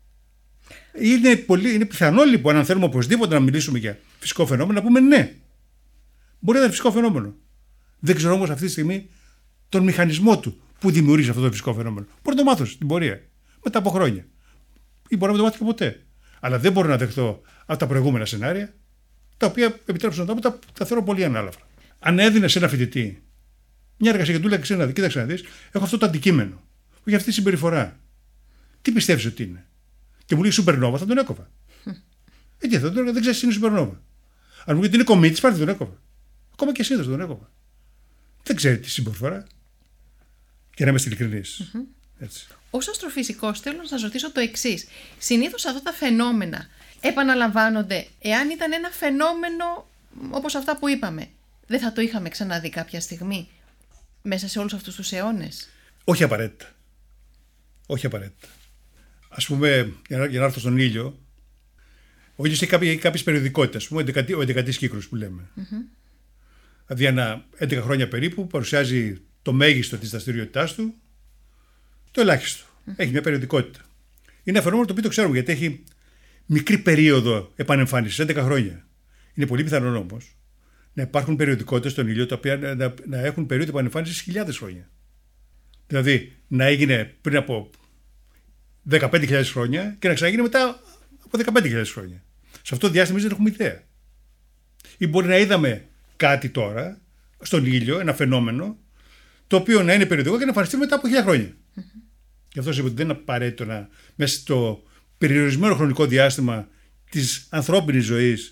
Speaker 3: Είναι, πολύ, είναι πιθανό λοιπόν, αν θέλουμε οπωσδήποτε να μιλήσουμε για φυσικό φαινόμενο, να πούμε ναι. Μπορεί να είναι φυσικό φαινόμενο. Δεν ξέρω όμως αυτή τη στιγμή τον μηχανισμό του που δημιουργεί αυτό το φυσικό φαινόμενο. Μπορεί να το μάθω στην πορεία. Μετά από χρόνια. Ή μπορεί να το μάθω και ποτέ. Αλλά δεν μπορώ να δεχτώ από τα προηγούμενα σενάρια, τα οποία επιτρέψουν να τα, τα, τα θεωρώ πολύ ανάλαφρα. Αν έδινε σε ένα φοιτητή μια εργασία και του έλεγε να δει, κοίταξε να δει, έχω αυτό το αντικείμενο που έχει αυτή τη συμπεριφορά. Τι πιστεύει ότι είναι? Και μου λέει Σουπερνόβα, θα τον έκοβα. Έτσι θα τον δεν ξέρει τι είναι Σουπερνόβα. Αν μου λέει ότι είναι κομίτη, πάλι τον έκοβα. Ακόμα και εσύ τον έκοβα. Δεν ξέρει τη συμπεριφορά. Για να είμαστε ειλικρινείς. Mm-hmm.
Speaker 2: Ως αστροφυσικός θέλω να σας ρωτήσω το εξής. Συνήθως αυτά τα φαινόμενα επαναλαμβάνονται. Εάν ήταν ένα φαινόμενο όπως αυτά που είπαμε, δεν θα το είχαμε ξαναδεί κάποια στιγμή μέσα σε όλους αυτούς τους αιώνες?
Speaker 3: Όχι απαραίτητα. Όχι απαραίτητα. Ας πούμε, για να, για να έρθω στον ήλιο, ο ήλιος έχει κάποιες περιοδικότητες. Ας πούμε, ο εντεκατής κύκλος που λέμε. Mm-hmm. Δηλαδή, ένα έντεκα χρόνια περίπου παρουσιάζει το μέγιστο της δραστηριότητάς του, το ελάχιστο. Mm. Έχει μια περιοδικότητα. Είναι ένα φαινόμενο το οποίο το ξέρουμε γιατί έχει μικρή περίοδο επανεμφάνισης, έντεκα χρόνια. Είναι πολύ πιθανό όμως να υπάρχουν περιοδικότητες στον ήλιο τα οποία να, να, να έχουν περίοδο επανεμφάνισης χιλιάδες χρόνια. Δηλαδή να έγινε πριν από δεκαπέντε χιλιάδες χρόνια και να ξαναγίνει μετά από δεκαπέντε χιλιάδες χρόνια. Σε αυτό το διάστημα εμείς δεν έχουμε ιδέα. Ή μπορεί να είδαμε κάτι τώρα στον ήλιο, ένα φαινόμενο, το οποίο να είναι περιοδικό και να εμφανιστεί μετά από χίλια χρόνια. Mm-hmm. Γι' αυτό είπα ότι δεν είναι απαραίτητο να μέσα στο περιορισμένο χρονικό διάστημα της ανθρώπινης ζωής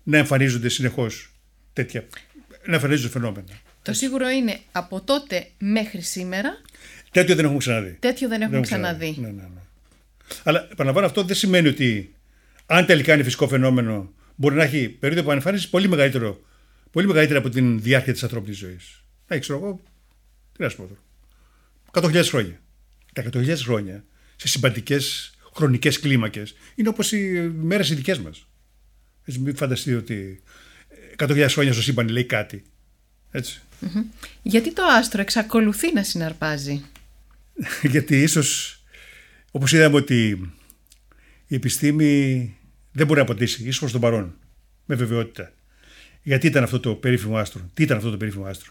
Speaker 3: να εμφανίζονται συνεχώς τέτοια, να εμφανίζονται φαινόμενα.
Speaker 2: Το σίγουρο είναι από τότε μέχρι σήμερα.
Speaker 3: Τέτοιο δεν έχουμε ξαναδεί.
Speaker 2: Τέτοιο δεν έχουμε
Speaker 3: δεν
Speaker 2: ξαναδεί.
Speaker 3: ξαναδεί. Ναι, ναι, ναι. Αλλά επαναλαμβάνω, αυτό δεν σημαίνει ότι αν τελικά είναι φυσικό φαινόμενο, μπορεί να έχει περίοδο εμφάνισης πολύ, μεγαλύτερο, πολύ μεγαλύτερη από την διάρκεια της ανθρώπινης ζωής. Να ξέρω εγώ, τι να σου πω τώρα. εκατό χιλιάδες χρόνια. Τα εκατό χιλιάδες χρόνια σε συμπαντικές χρονικές κλίμακες είναι όπως οι μέρες οι δικές μας. Έτσι, μην φανταστείτε ότι εκατό χιλιάδες χρόνια στο σύμπαν λέει κάτι. Έτσι.
Speaker 2: Mm-hmm. Γιατί το άστρο εξακολουθεί να συναρπάζει?
Speaker 3: Γιατί ίσως, όπως είδαμε, ότι η επιστήμη δεν μπορεί να αποτίσει, ίσως προς τον παρόν, με βεβαιότητα. Γιατί ήταν αυτό το περίφημο άστρο, τι ήταν αυτό το περίφημο άστρο.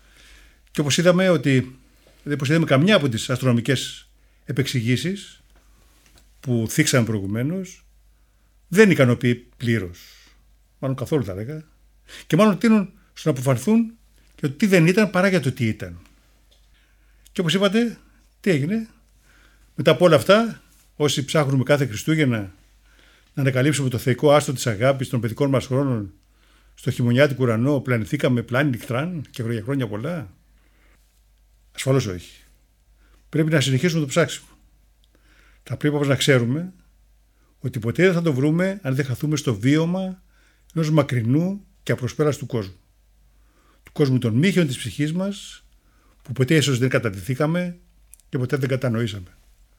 Speaker 3: Και όπως είδαμε, ότι, όπως είδαμε καμιά από τις αστρονομικές επεξηγήσεις που θίξαμε προηγουμένως, δεν ικανοποιεί πλήρως. Μάλλον καθόλου θα λέγα. Και μάλλον τείνουν στο να αποφανθούν για το τι δεν ήταν παρά για το τι ήταν. Και όπως είπατε, τι έγινε? Μετά από όλα αυτά, όσοι ψάχνουμε κάθε Χριστούγεννα να ανακαλύψουμε το θεϊκό άστρο της αγάπης των παιδικών μας χρόνων στο χειμωνιάτικο ουρανό, πλανηθήκαμε πλάνη νυχτράν και για χρόνια πολλά? Ασφαλώς όχι. Πρέπει να συνεχίσουμε το ψάξιμο. Θα πρέπει όμως να ξέρουμε ότι ποτέ δεν θα το βρούμε αν δεν χαθούμε στο βίωμα ενός μακρινού και απροσπέραστου κόσμου. Του κόσμου των μύχιων της ψυχής μας, που ποτέ ίσως δεν κατατηθήκαμε και ποτέ δεν κατανοήσαμε.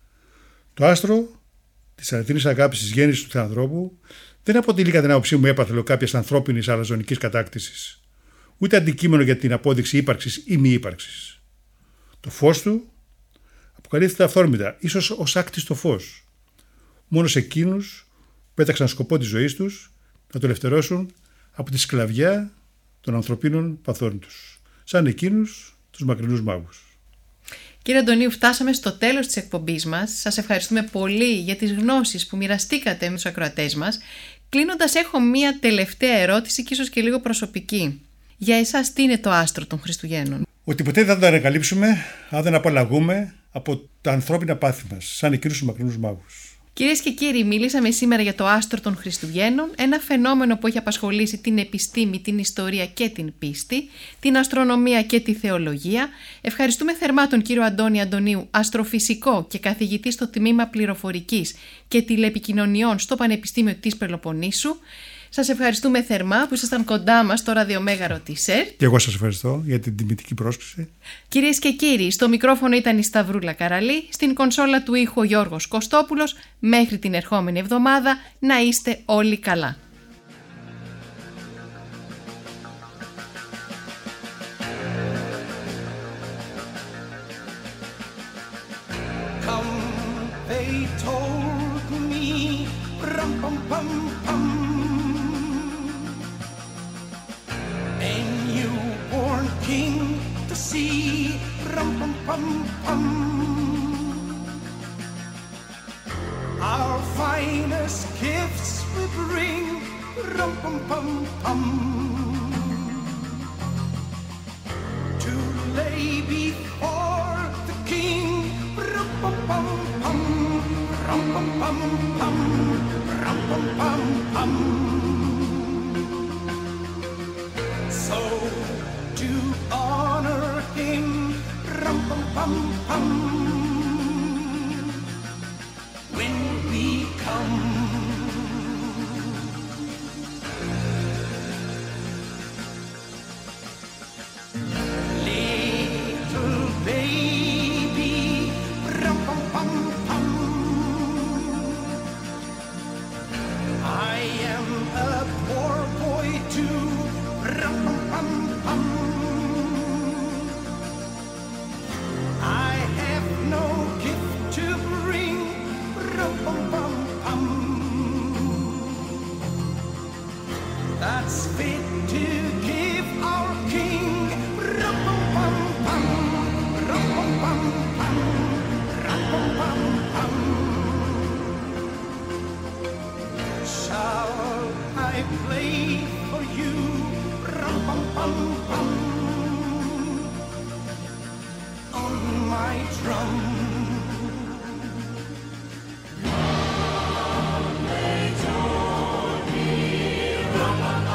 Speaker 3: Το άστρο της αληθινής αγάπης της γέννησης του ανθρώπου δεν αποτελεί κατά την άποψή μου έπαθλο κάποιας ανθρώπινης αλαζονικής κατάκτησης, ούτε αντικείμενο για την απόδειξη ύπαρξης ή μη ύπαρξης. Το φως του αποκαλύπτεται αυθόρμητα, ίσως ως άκτιστο φως, μόνο σε εκείνους που πέταξαν σκοπό της ζωής τους να το ελευθερώσουν από τη σκλαβιά των ανθρωπίνων παθών τους, σαν εκείνους τους μακρινούς μάγους.
Speaker 2: Κύριε Αντωνίου, φτάσαμε στο τέλος της εκπομπής μας. Σας ευχαριστούμε πολύ για τις γνώσεις που μοιραστήκατε με τους ακροατές μας. Κλείνοντας, έχω μία τελευταία ερώτηση και ίσως και λίγο προσωπική. Για εσάς, τι είναι το άστρο των Χριστουγέννων?
Speaker 3: Ότι ποτέ δεν θα το ανακαλύψουμε αν δεν απαλλαγούμε από τα ανθρώπινα πάθη μας, σαν εκείνους τους μακρινούς μάγους.
Speaker 2: Κυρίες και κύριοι, μιλήσαμε σήμερα για το άστρο των Χριστουγέννων, ένα φαινόμενο που έχει απασχολήσει την επιστήμη, την ιστορία και την πίστη, την αστρονομία και τη θεολογία. Ευχαριστούμε θερμά τον κύριο Αντώνη Αντωνίου, αστροφυσικό και καθηγητή στο τμήμα πληροφορικής και τηλεπικοινωνιών στο Πανεπιστήμιο της Πελοποννήσου. Σας ευχαριστούμε θερμά που ήσασταν κοντά μας στο ραδιομέγαρο της ΕΡΤ.
Speaker 3: Και εγώ σας ευχαριστώ για την τιμητική πρόσκληση.
Speaker 2: Κυρίες και κύριοι, στο μικρόφωνο ήταν η Σταυρούλα Καραλή, στην κονσόλα του ήχου ο Γιώργος Κωστόπουλος. Μέχρι την ερχόμενη εβδομάδα να είστε όλοι καλά.
Speaker 4: Come, they told me, rum pum pum pum. A newborn king to see, rum pum pum pum. Our finest gifts we bring, rum pum pum pum. To lay before the king, rum pum pum pum, rum pum pum pum, rum pum pum pum. So to honor him, rum pum pum pum. When we come, little baby, rum pum pum pum. I am a poor boy too, rum pum pum pum. I have no gift to bring, rum pum pum pum. That's fit to give our king, rum pum pum pum, rum pum pum pum, rum pum pum pum. Shall I play for you, rum pum pum pum, on my drum? Rum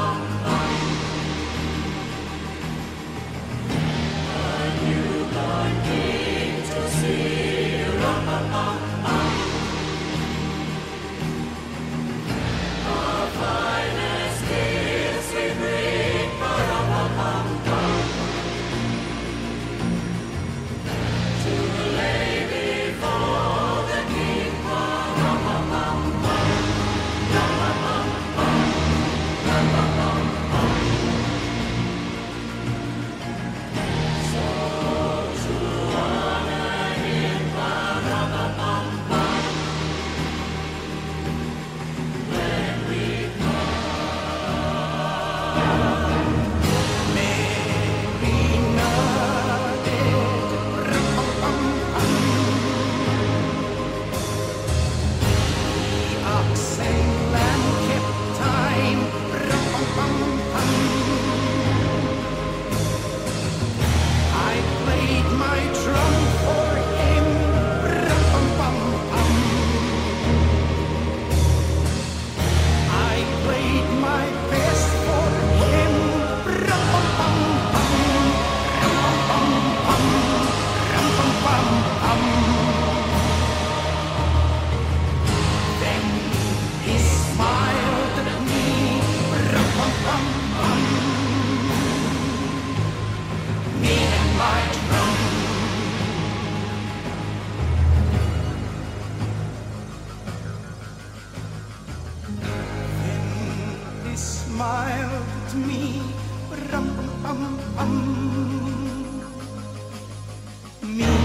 Speaker 4: smiled at me. Rum pum pum. Me